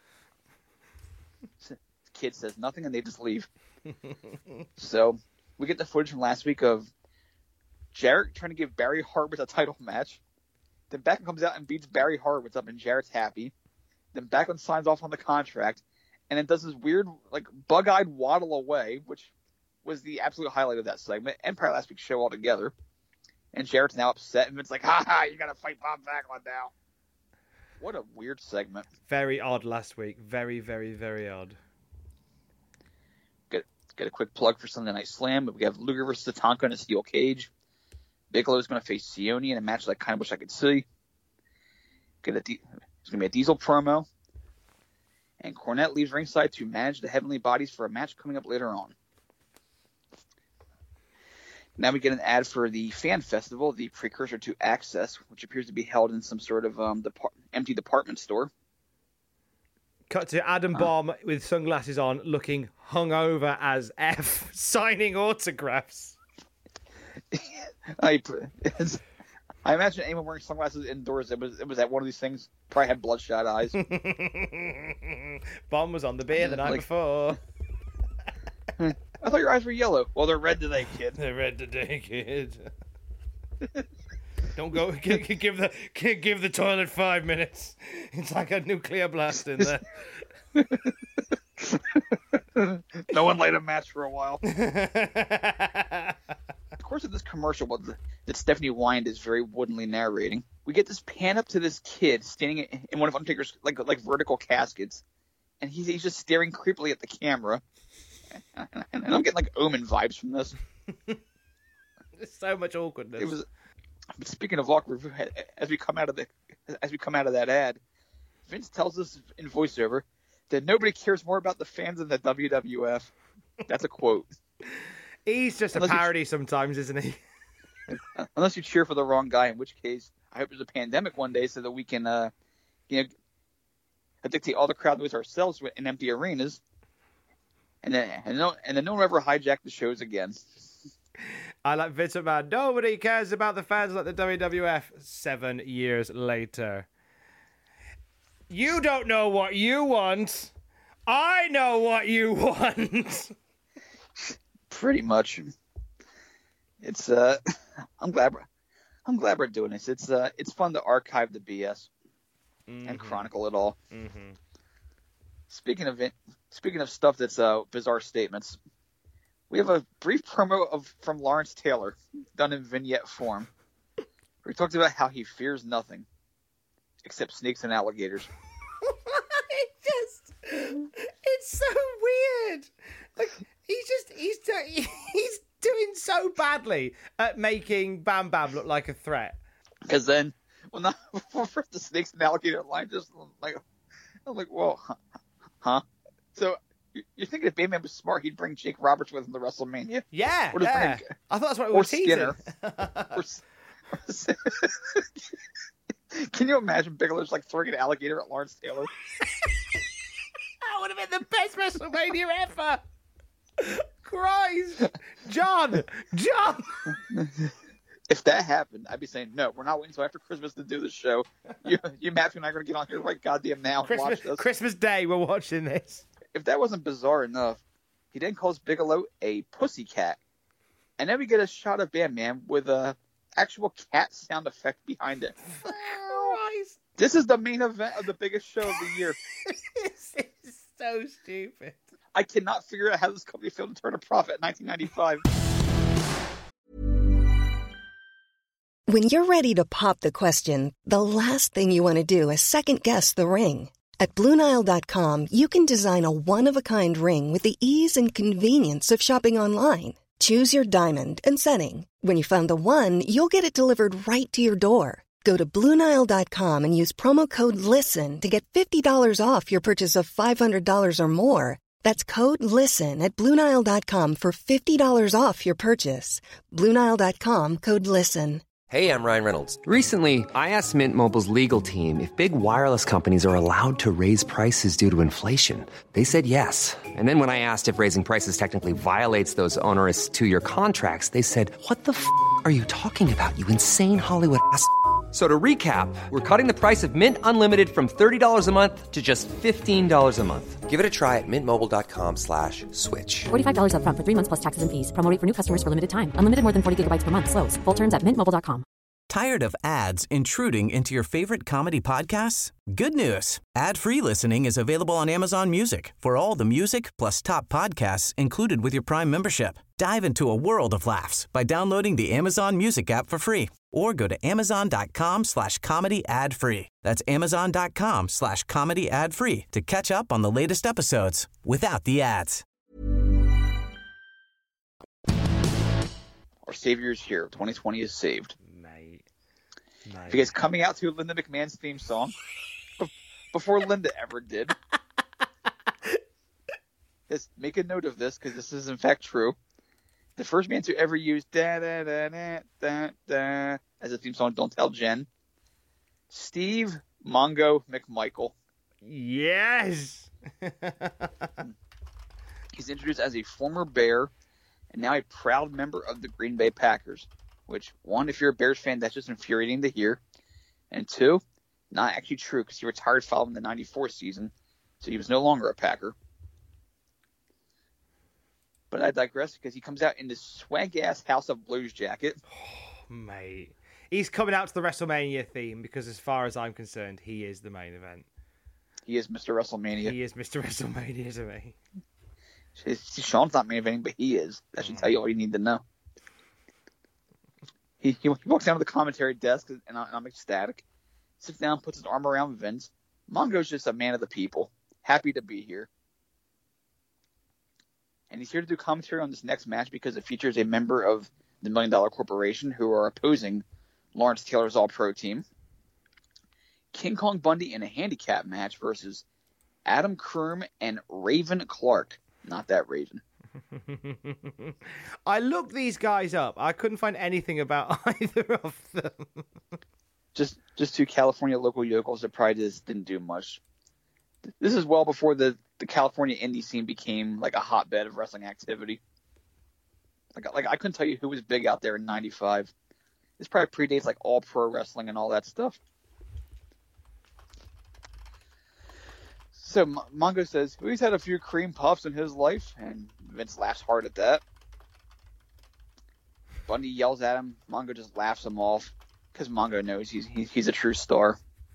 The kid says nothing, and they just leave. So we get the footage from last week of Jarrett trying to give Barry Horowitz a title match. Then Backlund comes out and beats Barry Horowitz up, and Jarrett's happy. Then Backlund signs off on the contract, and then does this weird, like, bug-eyed waddle away, which was the absolute highlight of that segment, and probably last week's show altogether. And Jarrett's now upset, and Vince's like, ha, you gotta fight Bob Backlund now. What a weird segment. Very odd last week. Very, very, very odd. Get a quick plug for Sunday Night Slam. We have Luger versus Tatanka in a steel cage. Bigelow's going to face Sione in a match that I kind of wish I could see. There's going to be a Diesel promo. And Cornette leaves ringside to manage the Heavenly Bodies for a match coming up later on. Now we get an ad for the Fan Festival, the precursor to Access, which appears to be held in some sort of empty department store. Cut to Adam Bomb with sunglasses on, looking hungover as F, signing autographs. I imagine anyone wearing sunglasses indoors, it was at one of these things, probably had bloodshot eyes. Bomb was on the beer the night before. I thought your eyes were yellow. Well, they're red today, kid. They're red today, kid. Don't go. Give the toilet 5 minutes. It's like a nuclear blast in there. No one laid a match for a while. Of course, in this commercial that Stephanie Wind is very woodenly narrating, we get this pan up to this kid standing in one of Undertaker's like vertical caskets, and he's just staring creepily at the camera. And I'm getting like Omen vibes from this. There's so much awkwardness. But speaking of awkward, as we come out of that ad, Vince tells us in voiceover that nobody cares more about the fans than the WWF. That's a quote. He's just a parody sometimes, isn't he? Unless you cheer for the wrong guy, in which case I hope there's a pandemic one day so that we can dictate all the crowd noise ourselves in empty arenas. And then no one ever hijack the shows again. I like Vince McMahon. Nobody cares about the fans like the WWF. 7 years later. You don't know what you want. I know what you want. Pretty much. It's I'm glad we're doing this. It's fun to archive the BS and chronicle it all. Mm-hmm. Speaking of stuff that's bizarre statements, we have a brief promo from Lawrence Taylor, done in vignette form, where he talks about how he fears nothing except snakes and alligators. It's so weird. Like he's doing so badly at making Bam Bam look like a threat. Because then, for the snakes and alligator line, just like I'm like, whoa, huh? So you're thinking if Bam Bam was smart, he'd bring Jake Roberts with him to WrestleMania? Yeah, yeah. I thought that's what we were teasing. Can you imagine Bigelow's like throwing an alligator at Lawrence Taylor? That would have been the best WrestleMania ever. Christ, John. If that happened, I'd be saying, no, we're not waiting until after Christmas to do this show. You Matthew and I are going to get on here right goddamn now and watch this. Christmas Day, we're watching this. If that wasn't bizarre enough, he then calls Bigelow a pussycat. And then we get a shot of Bam Bam with a actual cat sound effect behind it. Christ. This is the main event of the biggest show of the year. This is so stupid. I cannot figure out how this company failed to turn a profit in 1995. When you're ready to pop the question, the last thing you want to do is second-guess the ring. At BlueNile.com, you can design a one-of-a-kind ring with the ease and convenience of shopping online. Choose your diamond and setting. When you find the one, you'll get it delivered right to your door. Go to BlueNile.com and use promo code LISTEN to get $50 off your purchase of $500 or more. That's code LISTEN at BlueNile.com for $50 off your purchase. BlueNile.com, code LISTEN. Hey, I'm Ryan Reynolds. Recently, I asked Mint Mobile's legal team if big wireless companies are allowed to raise prices due to inflation. They said yes. And then when I asked if raising prices technically violates those onerous two-year contracts, they said, "What the f*** are you talking about, you insane Hollywood ass f- So to recap, we're cutting the price of Mint Unlimited from $30 a month to just $15 a month. Give it a try at mintmobile.com/switch. $45 up front for 3 months plus taxes and fees. Promo rate for new customers for limited time. Unlimited more than 40 gigabytes per month. Slows full terms at mintmobile.com. Tired of ads intruding into your favorite comedy podcasts? Good news. Ad-free listening is available on Amazon Music for all the music plus top podcasts included with your Prime membership. Dive into a world of laughs by downloading the Amazon Music app for free or go to amazon.com/comedy ad-free. That's amazon.com/comedy ad-free to catch up on the latest episodes without the ads. Our Savior is here. 2020 is saved. Mate. If you guys coming out to Linda McMahon's theme song before Linda ever did, just make a note of this because this is in fact true. The first man to ever use da da da da da da as a theme song, "Don't Tell Jen," Steve Mongo McMichael. Yes. He's introduced as a former Bear and now a proud member of the Green Bay Packers. Which, one, if you're a Bears fan, that's just infuriating to hear. And two, not actually true because he retired following the 94 season, so he was no longer a Packer. But I digress because he comes out in this swag-ass House of Blues jacket. Oh, mate. He's coming out to the WrestleMania theme because as far as I'm concerned, he is the main event. He is Mr. WrestleMania. He is Mr. WrestleMania to me. Sean's not main eventing, but he is. That should tell you all you need to know. He walks down to the commentary desk, and I'm ecstatic. Sits down, puts his arm around Vince. Mongo's just a man of the people. Happy to be here. And he's here to do commentary on this next match because it features a member of the $1 Million Corporation who are opposing Lawrence Taylor's All-Pro team. King Kong Bundy in a handicap match versus Adam Kroom and Raven Clark. Not that Raven. I looked these guys up. I couldn't find anything about either of them. Just two California local yokels that probably just didn't do much. This is well before the California indie scene became like a hotbed of wrestling activity. Like I couldn't tell you who was big out there in '95. This probably predates like All Pro Wrestling and all that stuff. So Mongo says, well, he's had a few cream puffs in his life, and Vince laughs hard at that. Bundy yells at him. Mongo just laughs him off because Mongo knows he's a true star.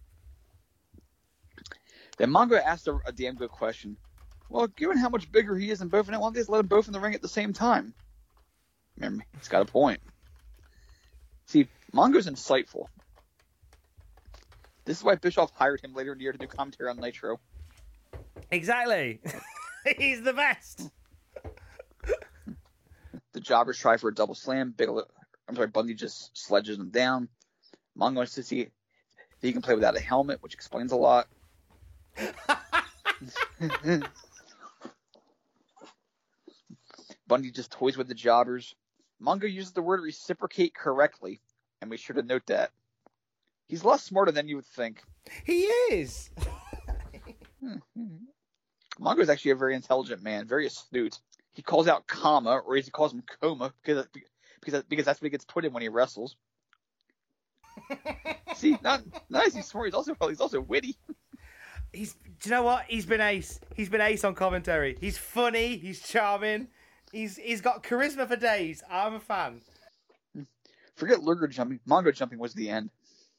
Then Mongo asked a damn good question. Well, given how much bigger he is than both of them, why don't they just let them both in the ring at the same time? Remember, he's got a point. See, Mongo's insightful. This is why Bischoff hired him later in the year to do commentary on Nitro. Exactly. He's the best. The jobbers try for a double slam. Bundy just sledges them down. Mongo wants to see if he can play without a helmet, which explains a lot. Bundy just toys with the jobbers. Mongo uses the word reciprocate correctly, and we should have note that. He's less smarter than you would think. He is. Mongo is actually a very intelligent man, very astute. He calls out comma, or he calls him coma, because that's what he gets put in when he wrestles. See, not is he smart. He's also witty. Do you know what? He's been ace. He's been ace on commentary. He's funny. He's charming. He's got charisma for days. I'm a fan. Forget Luger jumping. Mongo jumping was the end.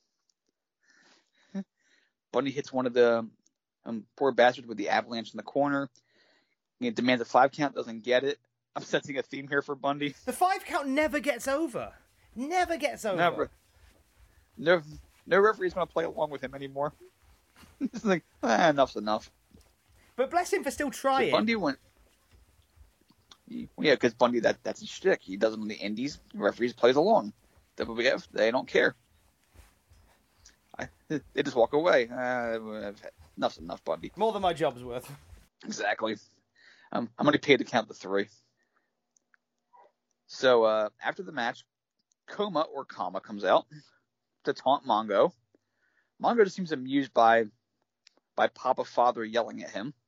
Bundy hits one of the poor bastards with the avalanche in the corner. He demands a 5 count, doesn't get it. I'm sensing a theme here for Bundy. The 5 count never gets over. Never gets over. Never. No referee's going to play along with him anymore. It's like, enough's enough. But bless him for still trying. So Bundy went. Yeah, because Bundy, that's his shtick. He does it on the indies. Referees plays along. WWF, they don't care. They just walk away. Enough's enough, Bundy. More than my job's worth. Exactly. I'm only paid to count to 3. So after the match, Coma or Kama comes out to taunt Mongo. Mongo just seems amused by Papa Father yelling at him,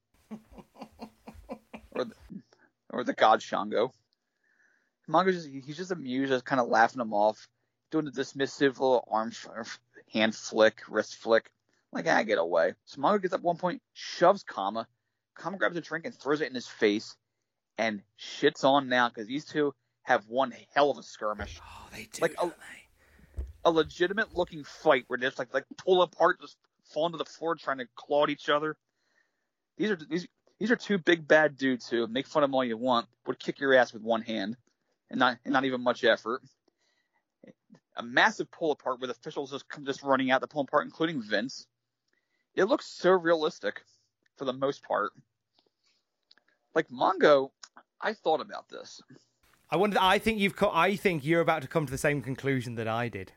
or the God Shango. Mongo he's just amused, just kind of laughing him off, doing the dismissive little arm. hand flick, wrist flick. Like, get away. So Mongo gets up one point, shoves Kama. Kama grabs a drink and throws it in his face and shits on now because these two have one hell of a skirmish. Oh, they do, like don't they? A legitimate looking fight where they're just like pull apart, just fall to the floor trying to claw at each other. These are two big bad dudes who, make fun of them all you want, would kick your ass with one hand and not even much effort. A massive pull apart with officials just running out to pull apart, including Vince. It looks so realistic for the most part. Like Mongo, I thought about this. I think you're about to come to the same conclusion that I did.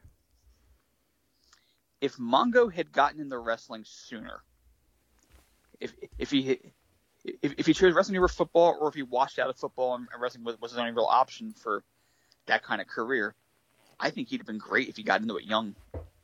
If Mongo had gotten into wrestling sooner, if he chose wrestling over football, or if he washed out of football and wrestling was his only real option for that kind of career, I think he'd have been great if he got into it young.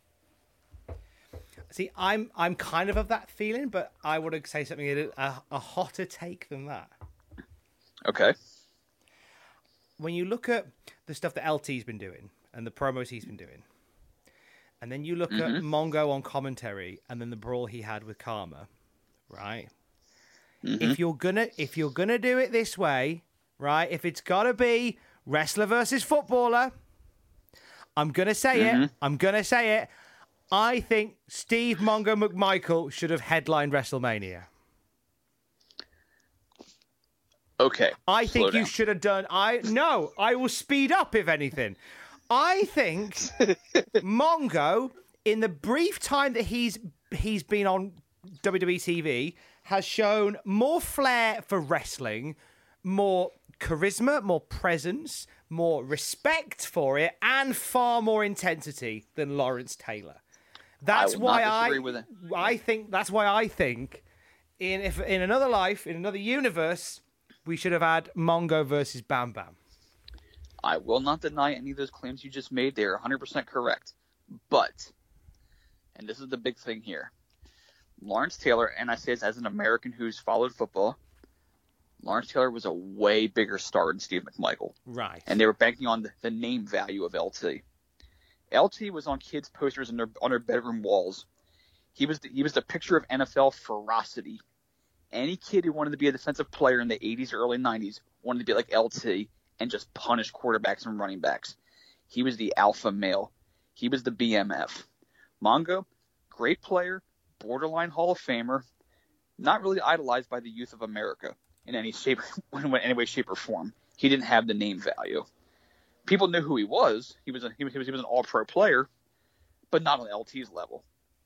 See, I'm kind of that feeling, but I would say something a hotter take than that. Okay. When you look at the stuff that LT's been doing and the promos he's been doing, and then you look at Mongo on commentary and then the brawl he had with Kama, right? If you're gonna do it this way, right? If it's gotta be wrestler versus footballer, I'm gonna say it. I think Steve Mongo McMichael should have headlined WrestleMania. Okay. I think you should have done. I will speed up if anything. I think Mongo, in the brief time that he's been on WWE TV, has shown more flair for wrestling, more charisma, more presence, more respect for it, and far more intensity than Lawrence Taylor. That's why I think in another life, in another universe, we should have had Mongo versus Bam Bam. I will not deny any of those claims you just made. They are 100% correct. But, and this is the big thing here, Lawrence Taylor, and I say this as an American who's followed football, Lawrence Taylor was a way bigger star than Steve McMichael. Right. And they were banking on the name value of LT. LT was on kids' posters on their bedroom walls. He was the picture of NFL ferocity. Any kid who wanted to be a defensive player in the 80s or early 90s wanted to be like LT and just punish quarterbacks and running backs. He was the alpha male. He was the BMF. Mongo, great player, borderline Hall of Famer, not really idolized by the youth of America in any way, shape, or form. He didn't have the name value. People knew who he was. He was an all-pro player, but not on LT's level.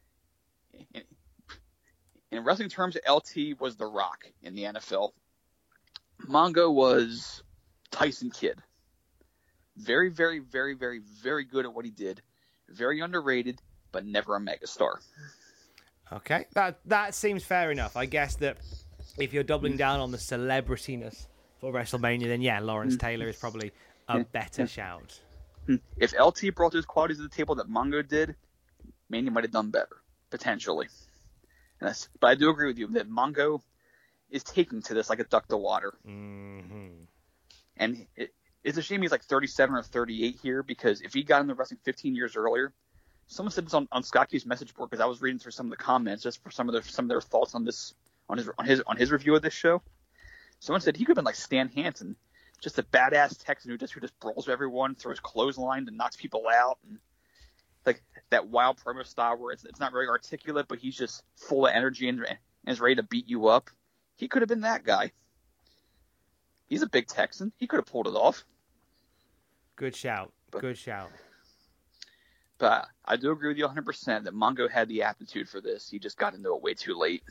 In wrestling terms, LT was The Rock in the NFL. Mongo was Tyson Kidd. Very, very, very, very, very good at what he did. Very underrated, but never a megastar. Okay, that seems fair enough. I guess that if you're doubling down on the celebrityness for WrestleMania, then yeah, Lawrence Taylor is probably a better shout. If LT brought those qualities to the table that Mongo did, Mania might have done better, potentially. But I do agree with you that Mongo is taking to this like a duck to water. Mm-hmm. And it's a shame he's like 37 or 38 here, because if he got into wrestling 15 years earlier, someone said this on Scott Q's message board, because I was reading through some of the comments just for some of their thoughts on this on his review of this show. Someone said he could have been like Stan Hansen, just a badass Texan who just brawls with everyone, throws clothesline and knocks people out, and like that wild promo style where it's not very articulate, but he's just full of energy and is ready to beat you up. He could have been that guy. He's a big Texan. He could have pulled it off. Good shout. Good shout. But I do agree with you 100% that Mongo had the aptitude for this. He just got into it way too late.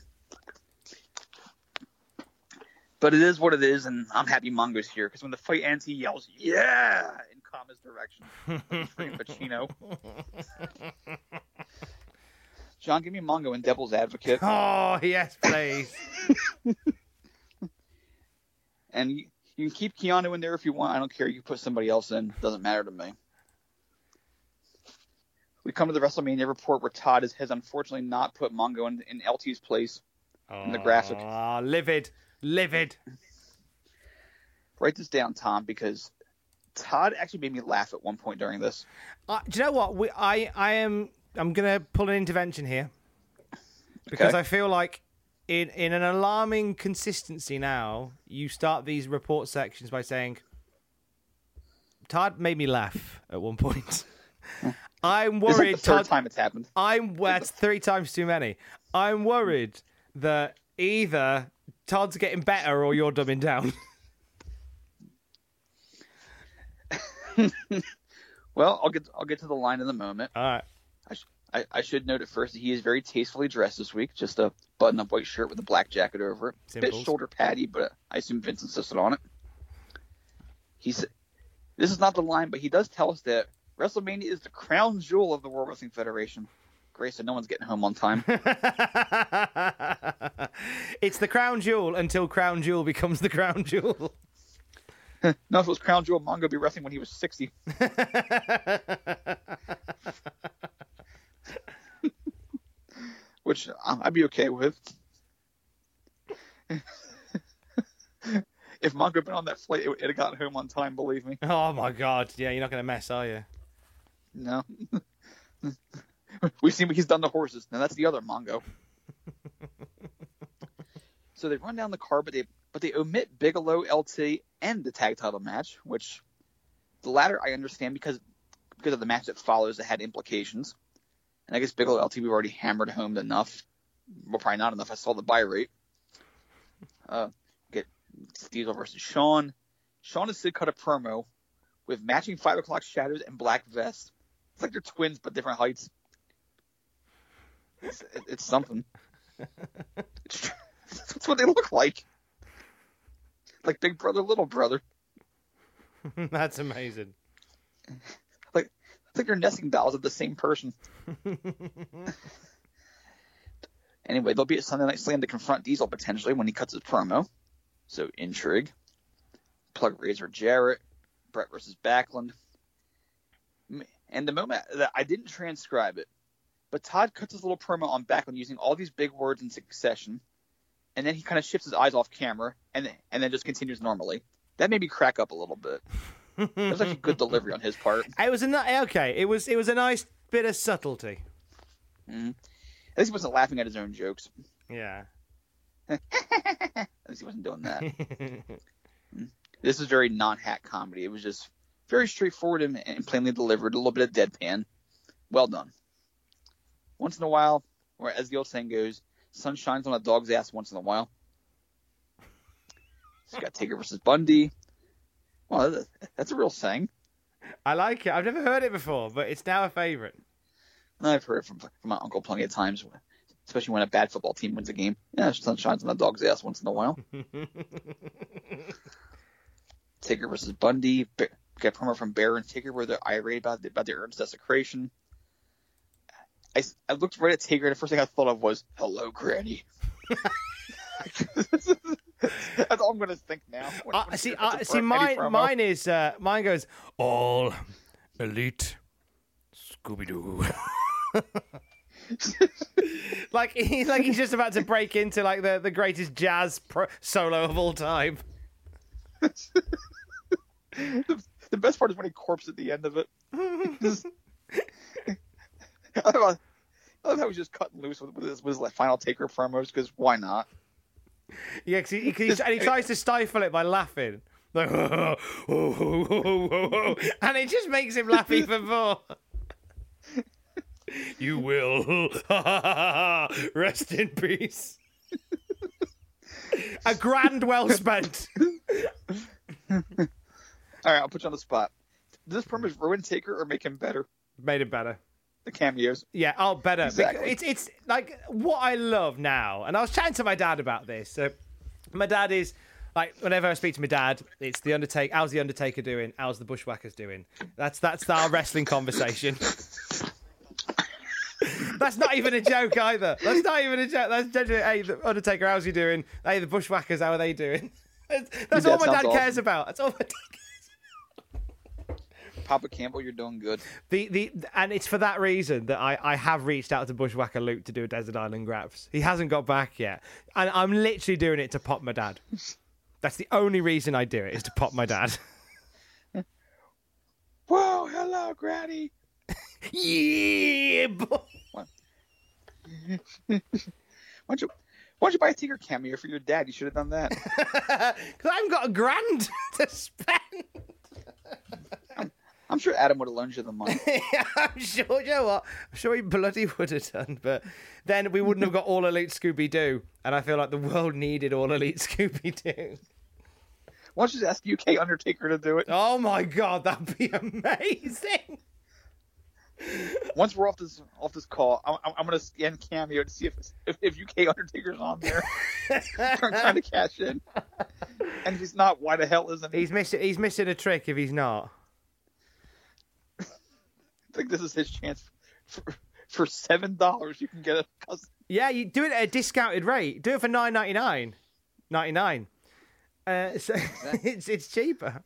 But it is what it is, and I'm happy Mongo's here, because when the fight ends, he yells, "Yeah!" in Kama's direction. Freaking Pacino. John, give me Mongo and Devil's Advocate. Oh, yes, please. And you can keep Keanu in there if you want. I don't care. You can put somebody else in. Doesn't matter to me. We come to the WrestleMania report where Todd has unfortunately not put Mongo in LT's place in the graphic. Livid. Write this down, Tom, because Todd actually made me laugh at one point during this. Do you know what? I am I'm gonna pull an intervention here because I feel like in an alarming consistency now, you start these report sections by saying, "Todd made me laugh at one point." I'm worried. This is the third time it's happened. That's 3 times too many. I'm worried that either Todd's getting better or you're dumbing down. Well, I'll get to the line in a moment. All right. I should note at first that he is very tastefully dressed this week. Just a button-up white shirt with a black jacket over it. Simples. Bit shoulder patty, but I assume Vince insisted on it. This is not the line, but he does tell us that WrestleMania is the crown jewel of the World Wrestling Federation. Great, so no one's getting home on time. It's the crown jewel until crown jewel becomes the crown jewel. No, if it was crown jewel, Mongo would be wrestling when he was 60. Which I'd be okay with. If Mongo had been on that flight, it would have gotten home on time, believe me. Oh, my God. Yeah, you're not going to mess, are you? No. We've seen what he's done to horses. Now, that's the other Mongo. So they run down the card, but they omit Bigelow, LT, and the tag title match, which the latter I understand because of the match that follows that had implications. And I guess Bigelow, LT, we've already hammered home enough. Well, probably not enough. I saw the buy rate. Get Diesel versus Shawn. Shawn and Sid cut a promo with matching 5 o'clock shadows and black vests. It's like they're twins, but different heights. It's something. That's what they look like. Like big brother, little brother. That's amazing. Like they're nesting dolls of the same person. Anyway, they'll be at Sunday Night Slam to confront Diesel potentially when he cuts his promo. So intrigue. Plug Razor Jarrett. Brett versus Backlund. And the moment that I didn't transcribe it, but Todd cuts his little promo on Backlund using all these big words in succession, and then he kind of shifts his eyes off camera and then just continues normally. That made me crack up a little bit. It was actually good delivery on his part. It was It was a nice bit of subtlety. Mm-hmm. At least he wasn't laughing at his own jokes. Yeah. At least he wasn't doing that. This is very non-hack comedy. It was just very straightforward and plainly delivered. A little bit of deadpan. Well done. Once in a while, or as the old saying goes, sun shines on a dog's ass once in a while. So you got Taker versus Bundy. Well, that's a real saying. I like it. I've never heard it before, but it's now a favorite. I've heard it from my uncle plenty of times, especially when a bad football team wins a game. Yeah, sun shines on a dog's ass once in a while. Taker versus Bundy. Get promo from Bear and Taker where they're irate about the Ernst desecration. I looked right at Taker, and the first thing I thought of was, "Hello, Granny." That's all I'm going to think now. Mine goes, all elite Scooby-Doo. like he's just about to break into like the greatest jazz solo of all time. The best part is when he corpses at the end of it. I love how he's just cutting loose with his final Taker promos, because why not? Yeah, and he tries to stifle it by laughing. Like, and it just makes him laugh even more. You will. Rest in peace. A grand well spent. All right, I'll put you on the spot. Does this promo ruin Taker or make him better? Made it better. The cameos. Yeah, better. Exactly. It's like what I love now, and I was chatting to my dad about this. So my dad is like, whenever I speak to my dad, it's the Undertaker. How's the Undertaker doing? How's the Bushwhackers doing? That's our wrestling conversation. That's not even a joke either. That's not even a joke. That's genuinely, hey, the Undertaker, how's he doing? Hey, the Bushwhackers, how are they doing? That's all my dad cares about. That's all my dad cares about. Papa Campbell, you're doing good. And it's for that reason that I have reached out to Bushwhacker Luke to do a Desert Island Graps. He hasn't got back yet. And I'm literally doing it to pop my dad. That's the only reason I do it, is to pop my dad. Whoa, hello, Granny. Yeah! Yeah, boy. Why don't you buy a Tinker cameo for your dad? You should have done that. Because I haven't got $1,000 to spend. I'm sure Adam would have loaned you the money. I'm sure, you know what? I'm sure he bloody would have done, but then we wouldn't have got All Elite Scooby-Doo, and I feel like the world needed All Elite Scooby-Doo. Why don't you just ask UK Undertaker to do it? Oh my God, that'd be amazing. Once we're off this call, I'm gonna scan Cameo to see if UK Undertaker's on there. trying to cash in, and if he's not, why the hell isn't he? He's missing a trick if he's not. I think this is his chance. For $7, you can get a cousin. Yeah, you do it at a discounted rate. Do it for $9.99. $99. So it's cheaper.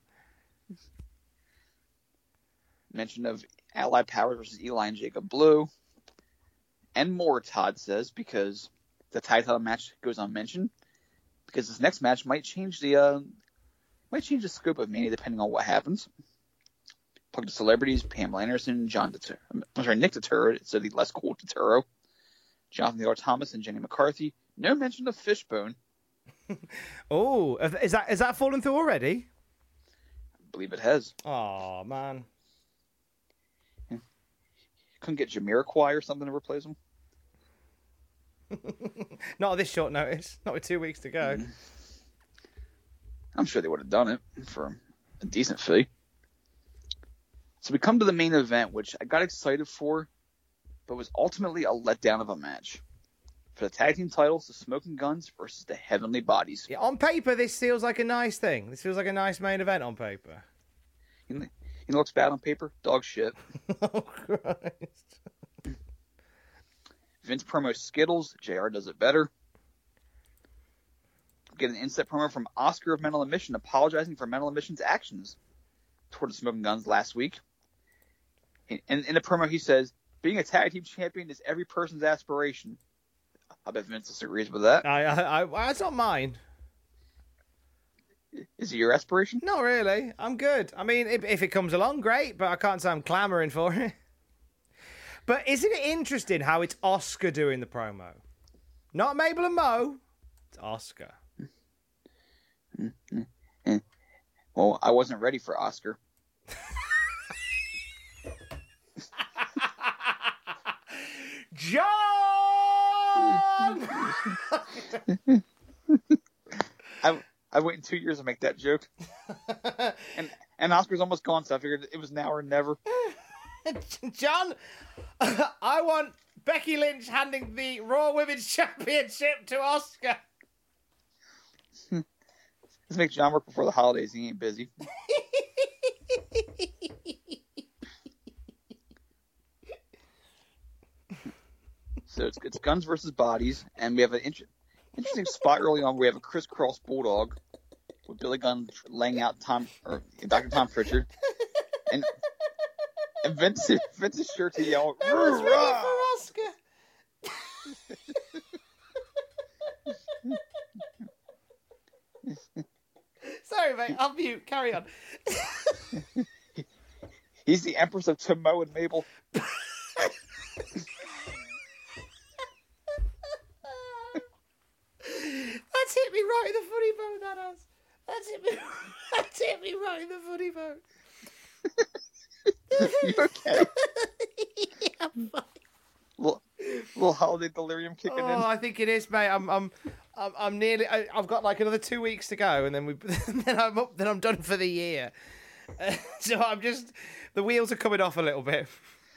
Mention of Allied Powers versus Eli and Jacob Blue, and more. Todd says, because the title match goes unmentioned, because this next match might change the scope of Mania depending on what happens. Talking to celebrities: Pamela Anderson, Nick Turturro, so the less cool Turturro, Jonathan Taylor Thomas, and Jenny McCarthy. No mention of Fishbone. Oh, is that fallen through already? I believe it has. Oh man, couldn't get Jamiroquai or something to replace him. Not at this short notice. Not with 2 weeks to go. I'm sure they would have done it for a decent fee. So we come to the main event, which I got excited for, but was ultimately a letdown of a match. For the tag team titles, the Smoking Guns versus the Heavenly Bodies. Yeah, on paper, this feels like a nice thing. This feels like a nice main event on paper. He looks bad on paper? Dog shit. Oh, Christ. Vince promo Skittles. JR does it better. Get an inset promo from Oscar of Mental Admission apologizing for Mental Admission's actions toward the Smoking Guns last week. In the promo, he says, being a tag team champion is every person's aspiration. I bet Vince disagrees with that. That's not mine. Is it your aspiration? Not really. I'm good. I mean, if it comes along, great, but I can't say I'm clamoring for it. But isn't it interesting how it's Oscar doing the promo? Not Mabel and Mo. It's Oscar. Well, I wasn't ready for Oscar. John! I waited 2 years to make that joke. and Oscar's almost gone, so I figured it was now or never. John, I want Becky Lynch handing the Raw Women's Championship to Oscar. Let's make John work before the holidays. He ain't busy. So it's Guns versus Bodies, and we have an interesting spot early on where we have a crisscross bulldog with Billy Gunn laying out Dr. Tom Pritchard, and Vince is sure to yell, I was ready for Oscar. Sorry, mate. I'll mute. Carry on. He's the Empress of Tomo and Mabel. That's hit me right in the funny bone, that has. That's hit me right in the funny bone. You okay? Yeah, I'm fine. Little holiday delirium kicking in. I think it is, mate. I'm nearly. I've got like another 2 weeks to go, and then then I'm done for the year. So I'm just, the wheels are coming off a little bit.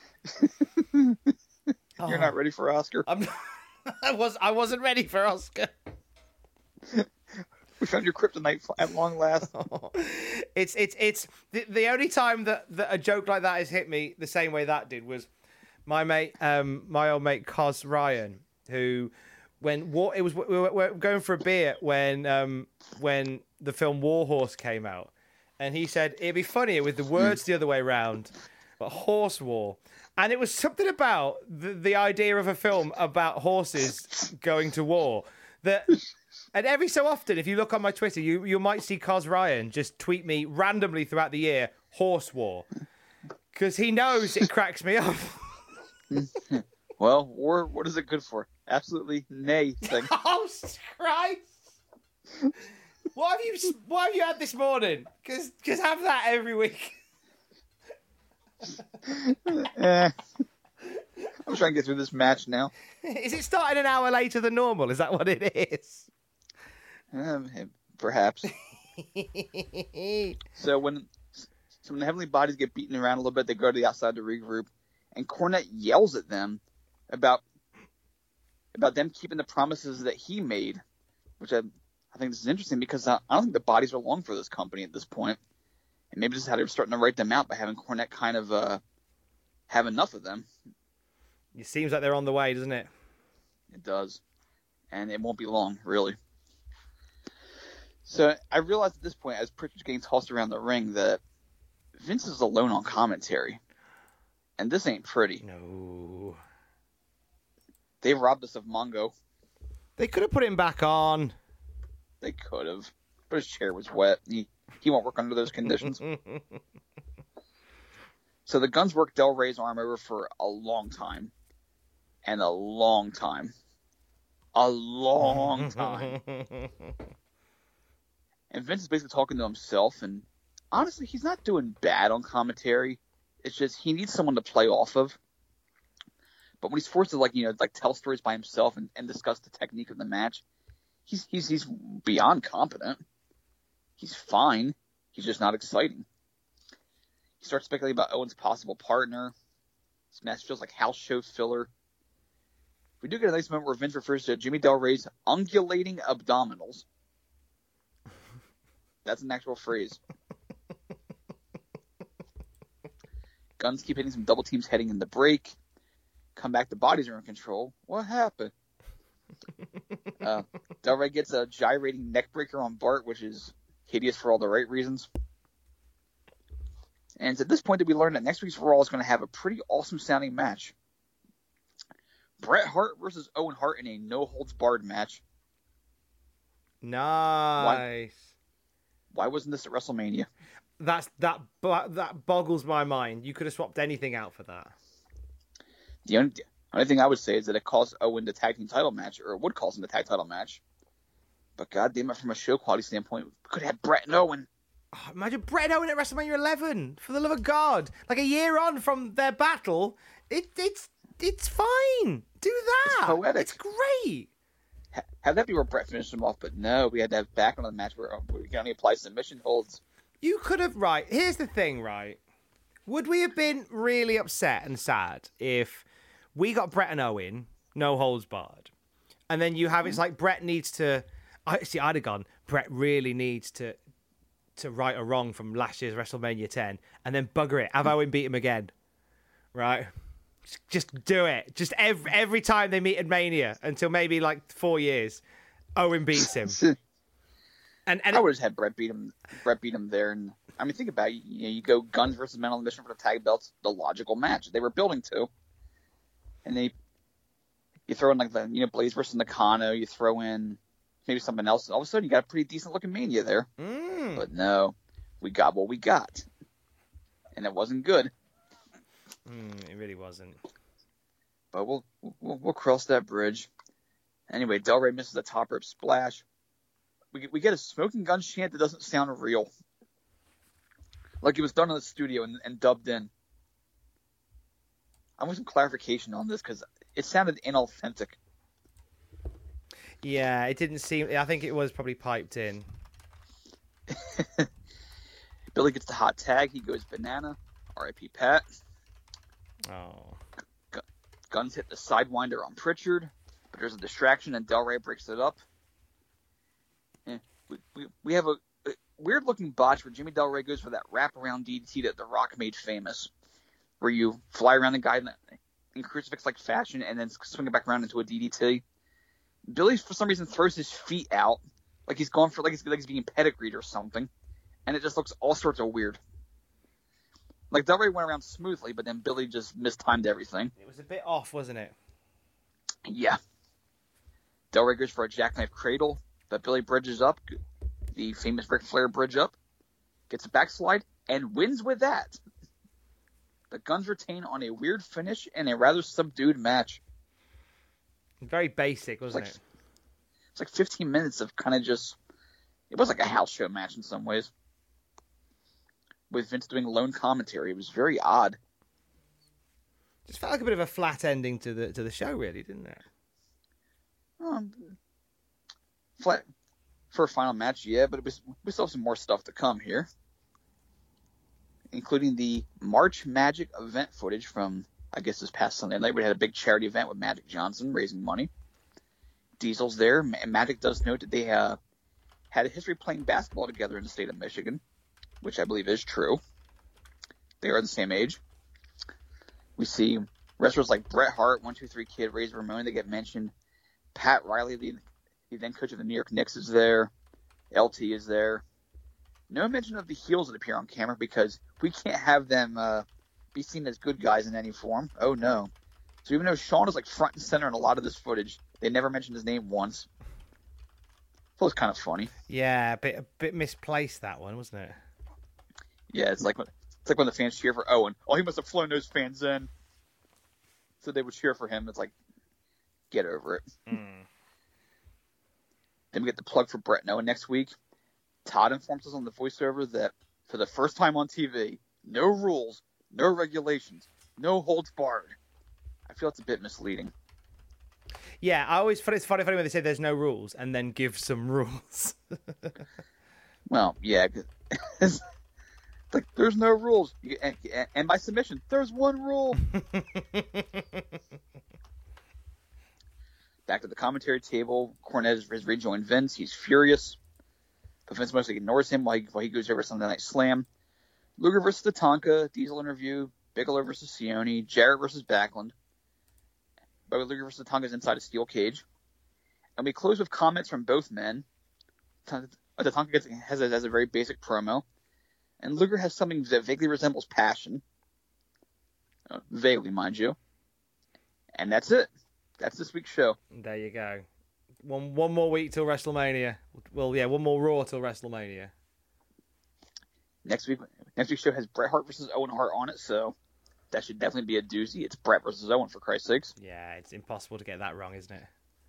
You're not ready for Oscar. I wasn't ready for Oscar. We found your kryptonite at long last. It's the only time that a joke like that has hit me the same way that did was my old mate Cos Ryan, who we were going for a beer when the film War Horse came out, and he said it'd be funnier with the words the other way around, but horse war. And it was something about the idea of a film about horses going to war that. And every so often, if you look on my Twitter, you might see Cos Ryan just tweet me randomly throughout the year, horse war. Because he knows it cracks me up. Well, war, what is it good for? Absolutely nay thing. Oh, Christ! What have you had this morning? Because have that every week. I'm trying to get through this match now. Is it starting an hour later than normal? Is that what it is? Perhaps. So when the Heavenly Bodies get beaten around a little bit, they go to the outside to regroup, and Cornette yells at them about them keeping the promises that he made, which I think this is interesting because I don't think the Bodies are long for this company at this point, and maybe this is how they're starting to write them out by having Cornette kind of have enough of them. It seems like they're on the way, doesn't it? It does, and it won't be long, really. So I realized at this point, as Pritchard's getting tossed around the ring, that Vince is alone on commentary, and this ain't pretty. No. They robbed us of Mongo. They could have put him back on. They could have, but his chair was wet. He won't work under those conditions. So the Guns worked Del Rey's arm over for a long time. And a long time. A long time. And Vince is basically talking to himself, and honestly, he's not doing bad on commentary. It's just he needs someone to play off of. But when he's forced to tell stories by himself and discuss the technique of the match, he's beyond competent. He's fine. He's just not exciting. He starts speculating about Owen's possible partner. This match feels like house show filler. We do get a nice moment where Vince refers to Jimmy Del Rey's ungulating abdominals. That's an actual phrase. Guns keep hitting some double teams heading in the break. Come back, the Bodies are in control. What happened? Del Rey gets a gyrating neckbreaker on Bart, which is hideous for all the right reasons. And it's at this point that we learn that next week's Raw is going to have a pretty awesome sounding match. Bret Hart versus Owen Hart in a no-holds-barred match. Nice. Why wasn't this at WrestleMania? That boggles my mind. You could have swapped anything out for that. The only thing I would say is that it cost Owen the tag team title match, or it would cost him the tag title match. But goddamn it, from a show quality standpoint, we could have Bret and Owen. Oh, imagine Bret and Owen at WrestleMania 11. For the love of God, like a year on from their battle, it's fine. Do that. It's poetic. It's great. Have that be where Bret finished him off, but no, we had to have back on the match where we can only apply submission holds. You could have, right. Here's the thing, right? Would we have been really upset and sad if we got Bret and Owen, no holds barred, and then you have it's like Bret needs to. I'd have gone. Bret really needs to right a wrong from last year's WrestleMania 10, and then bugger it. Have Owen beat him again, right? Just do it. Just every time they meet at Mania until maybe like 4 years, Owen beats him. And I would have had Bret beat him. Bret beat him there, and I mean, think about it. You go Guns versus Men on the Mission for the tag belts, the logical match they were building to, and you throw in like the Blaze versus Nakano, you throw in maybe something else. All of a sudden, you got a pretty decent looking Mania there. But no, we got what we got, and it wasn't good. It really wasn't. But we'll cross that bridge. Anyway, Del Rey misses a top rope splash. We get a Smoking Gun chant that doesn't sound real. Like it was done in the studio and dubbed in. I want some clarification on this because it sounded inauthentic. Yeah, it didn't seem... I think it was probably piped in. Billy gets the hot tag. He goes banana. R.I.P. Pat. Oh. Guns hit the Sidewinder on Pritchard, but there's a distraction and Del Rey breaks it up. We have a weird-looking botch where Jimmy Del Rey goes for that wraparound DDT that The Rock made famous, where you fly around the guy in crucifix-like fashion and then swing it back around into a DDT. Billy, for some reason, throws his feet out like he's gone for like he's being pedigreed or something, and it just looks all sorts of weird. Like Del Rey went around smoothly, but then Billy just mistimed everything. It was a bit off, wasn't it? Yeah. Del Rey goes for a jackknife cradle, but Billy bridges up, the famous Ric Flair bridge up, gets a backslide, and wins with that. the Guns retain on a weird finish in a rather subdued match. Very basic, wasn't it? It's like 15 minutes of kind of just... It was like a house show match in some ways. With Vince doing lone commentary. It was very odd. Just felt like a bit of a flat ending to the show, really, didn't it? Flat for a final match, yeah, but we still have some more stuff to come here, including the March Magic event footage from, I guess, this past Sunday night. We had a big charity event with Magic Johnson raising money. Diesel's there. Magic does note that they had a history playing basketball together in the state of Michigan, which I believe is true. They are the same age. We see wrestlers like Bret Hart, 1-2-3 Kid, Razor Ramon, they get mentioned. Pat Riley, the then coach of the New York Knicks, is there. LT is there. No mention of the heels that appear on camera because we can't have them be seen as good guys in any form. Oh, no. So even though Shawn is like front and center in a lot of this footage, they never mentioned his name once. So it's kind of funny. Yeah, a bit misplaced, that one, wasn't it? Yeah, it's like when the fans cheer for Owen. Oh, he must have flown those fans in. So they would cheer for him. It's like, get over it. Then we get the plug for Bret and Owen next week. Todd informs us on the voiceover that for the first time on TV, no rules, no regulations, no holds barred. I feel it's a bit misleading. Yeah, I always find it's funny when they say there's no rules and then give some rules. Well, yeah. It's like, there's no rules. And by submission, there's one rule. Back to the commentary table. Cornette has rejoined Vince. He's furious. But Vince mostly ignores him while he goes over Sunday Night Slam. Luger versus Tatanka. Diesel interview. Bigelow versus Sione. Jarrett versus Backlund. But Luger versus Tatanka is inside a steel cage. And we close with comments from both men. Tatanka has a very basic promo. And Luger has something that vaguely resembles passion. Vaguely, mind you. And that's it. That's this week's show. There you go. One more week till WrestleMania. Well, yeah, one more Raw till WrestleMania. Next week's show has Bret Hart versus Owen Hart on it, so that should definitely be a doozy. It's Bret versus Owen, for Christ's sakes. Yeah, it's impossible to get that wrong, isn't it?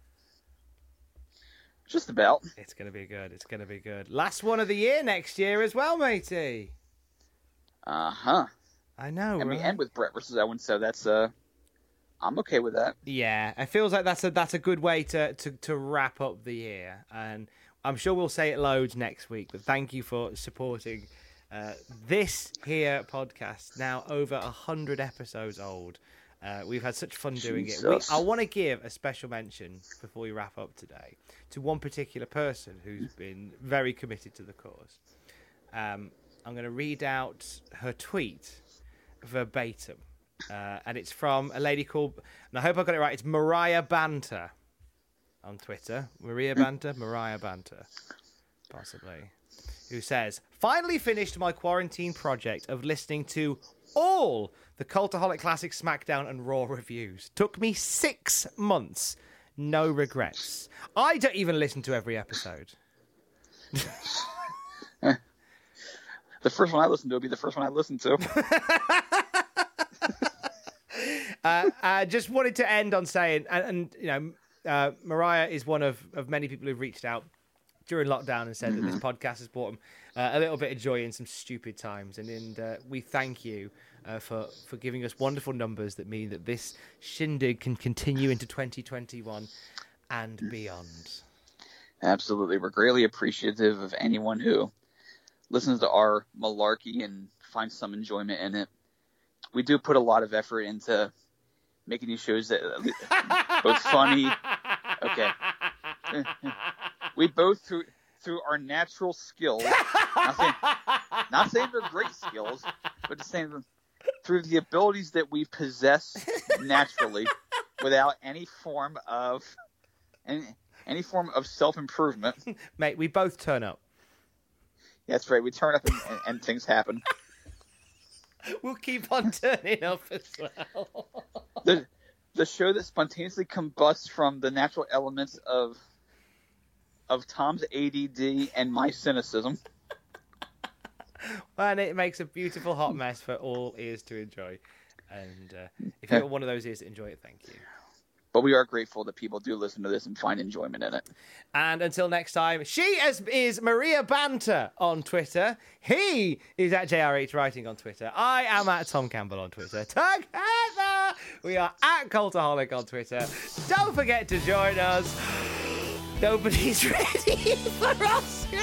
Just about. It's going to be good. It's going to be good. Last one of the year next year as well, matey. Uh-huh. I know, and right? we end with Bret versus Owen, so that's I'm okay with that. Yeah, it feels like that's a good way to wrap up the year, and I'm sure we'll say it loads next week. But thank you for supporting this here podcast. Now over 100 episodes old. We've had such fun doing it. I want to give a special mention before we wrap up today to one particular person who's been very committed to the cause. I'm going to read out her tweet verbatim. And it's from a lady called, and I hope I got it right, it's Mariah Banter on Twitter. Mariah Banter, possibly. Who says, finally finished my quarantine project of listening to all the Cultaholic Classic SmackDown and Raw reviews. Took me 6 months. No regrets. I don't even listen to every episode. The first one I listened to will be the first one I listened to. I just wanted to end on saying, and you know, Mariah is one of many people who've reached out during lockdown and said that this podcast has brought them a little bit of joy in some stupid times, and we thank you for giving us wonderful numbers that mean that this shindig can continue into 2021 and beyond. Absolutely. We're greatly appreciative of anyone who listens to our malarkey and finds some enjoyment in it. We do put a lot of effort into making these shows that both funny. Okay. We both through our natural skills, not saying they're great skills, but just saying through the abilities that we possess naturally, without any form of self-improvement. Mate, we both turn up. That's right. We turn up and things happen. We'll keep on turning up as well. The show that spontaneously combusts from the natural elements of Tom's ADD and my cynicism. and it makes a beautiful hot mess for all ears to enjoy. And if you're one of those ears that enjoy it, thank you. But we are grateful that people do listen to this and find enjoyment in it. And until next time, she is Maria Banter on Twitter. He is at JRH Writing on Twitter. I am at Tom Campbell on Twitter. Together, we are at Cultaholic on Twitter. Don't forget to join us. Nobody's ready for Oscar.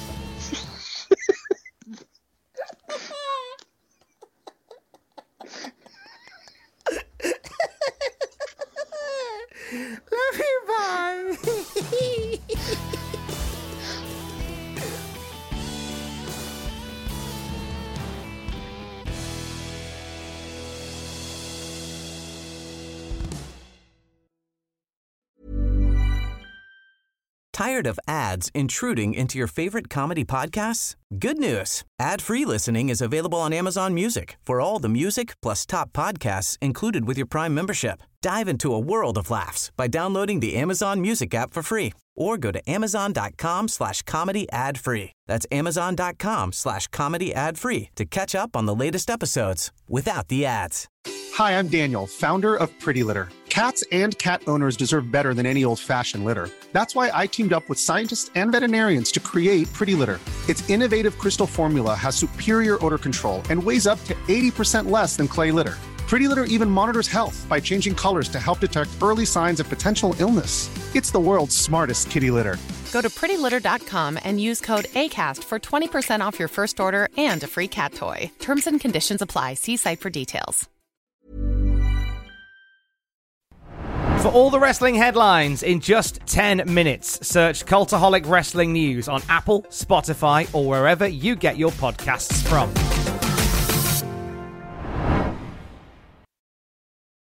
Love you, bye. Tired of ads intruding into your favorite comedy podcasts? Good news. Ad-free listening is available on Amazon Music for all the music plus top podcasts included with your Prime membership. Dive into a world of laughs by downloading the Amazon Music app for free or go to amazon.com/comedy ad-free. That's amazon.com/comedy ad-free to catch up on the latest episodes without the ads. Hi, I'm Daniel, founder of Pretty Litter. Cats and cat owners deserve better than any old-fashioned litter. That's why I teamed up with scientists and veterinarians to create Pretty Litter. Its innovative crystal formula has superior odor control and weighs up to 80% less than clay litter. Pretty Litter even monitors health by changing colors to help detect early signs of potential illness. It's the world's smartest kitty litter. Go to prettylitter.com and use code ACAST for 20% off your first order and a free cat toy. Terms and conditions apply. See site for details. For all the wrestling headlines in just 10 minutes, search Cultaholic Wrestling News on Apple, Spotify, or wherever you get your podcasts from.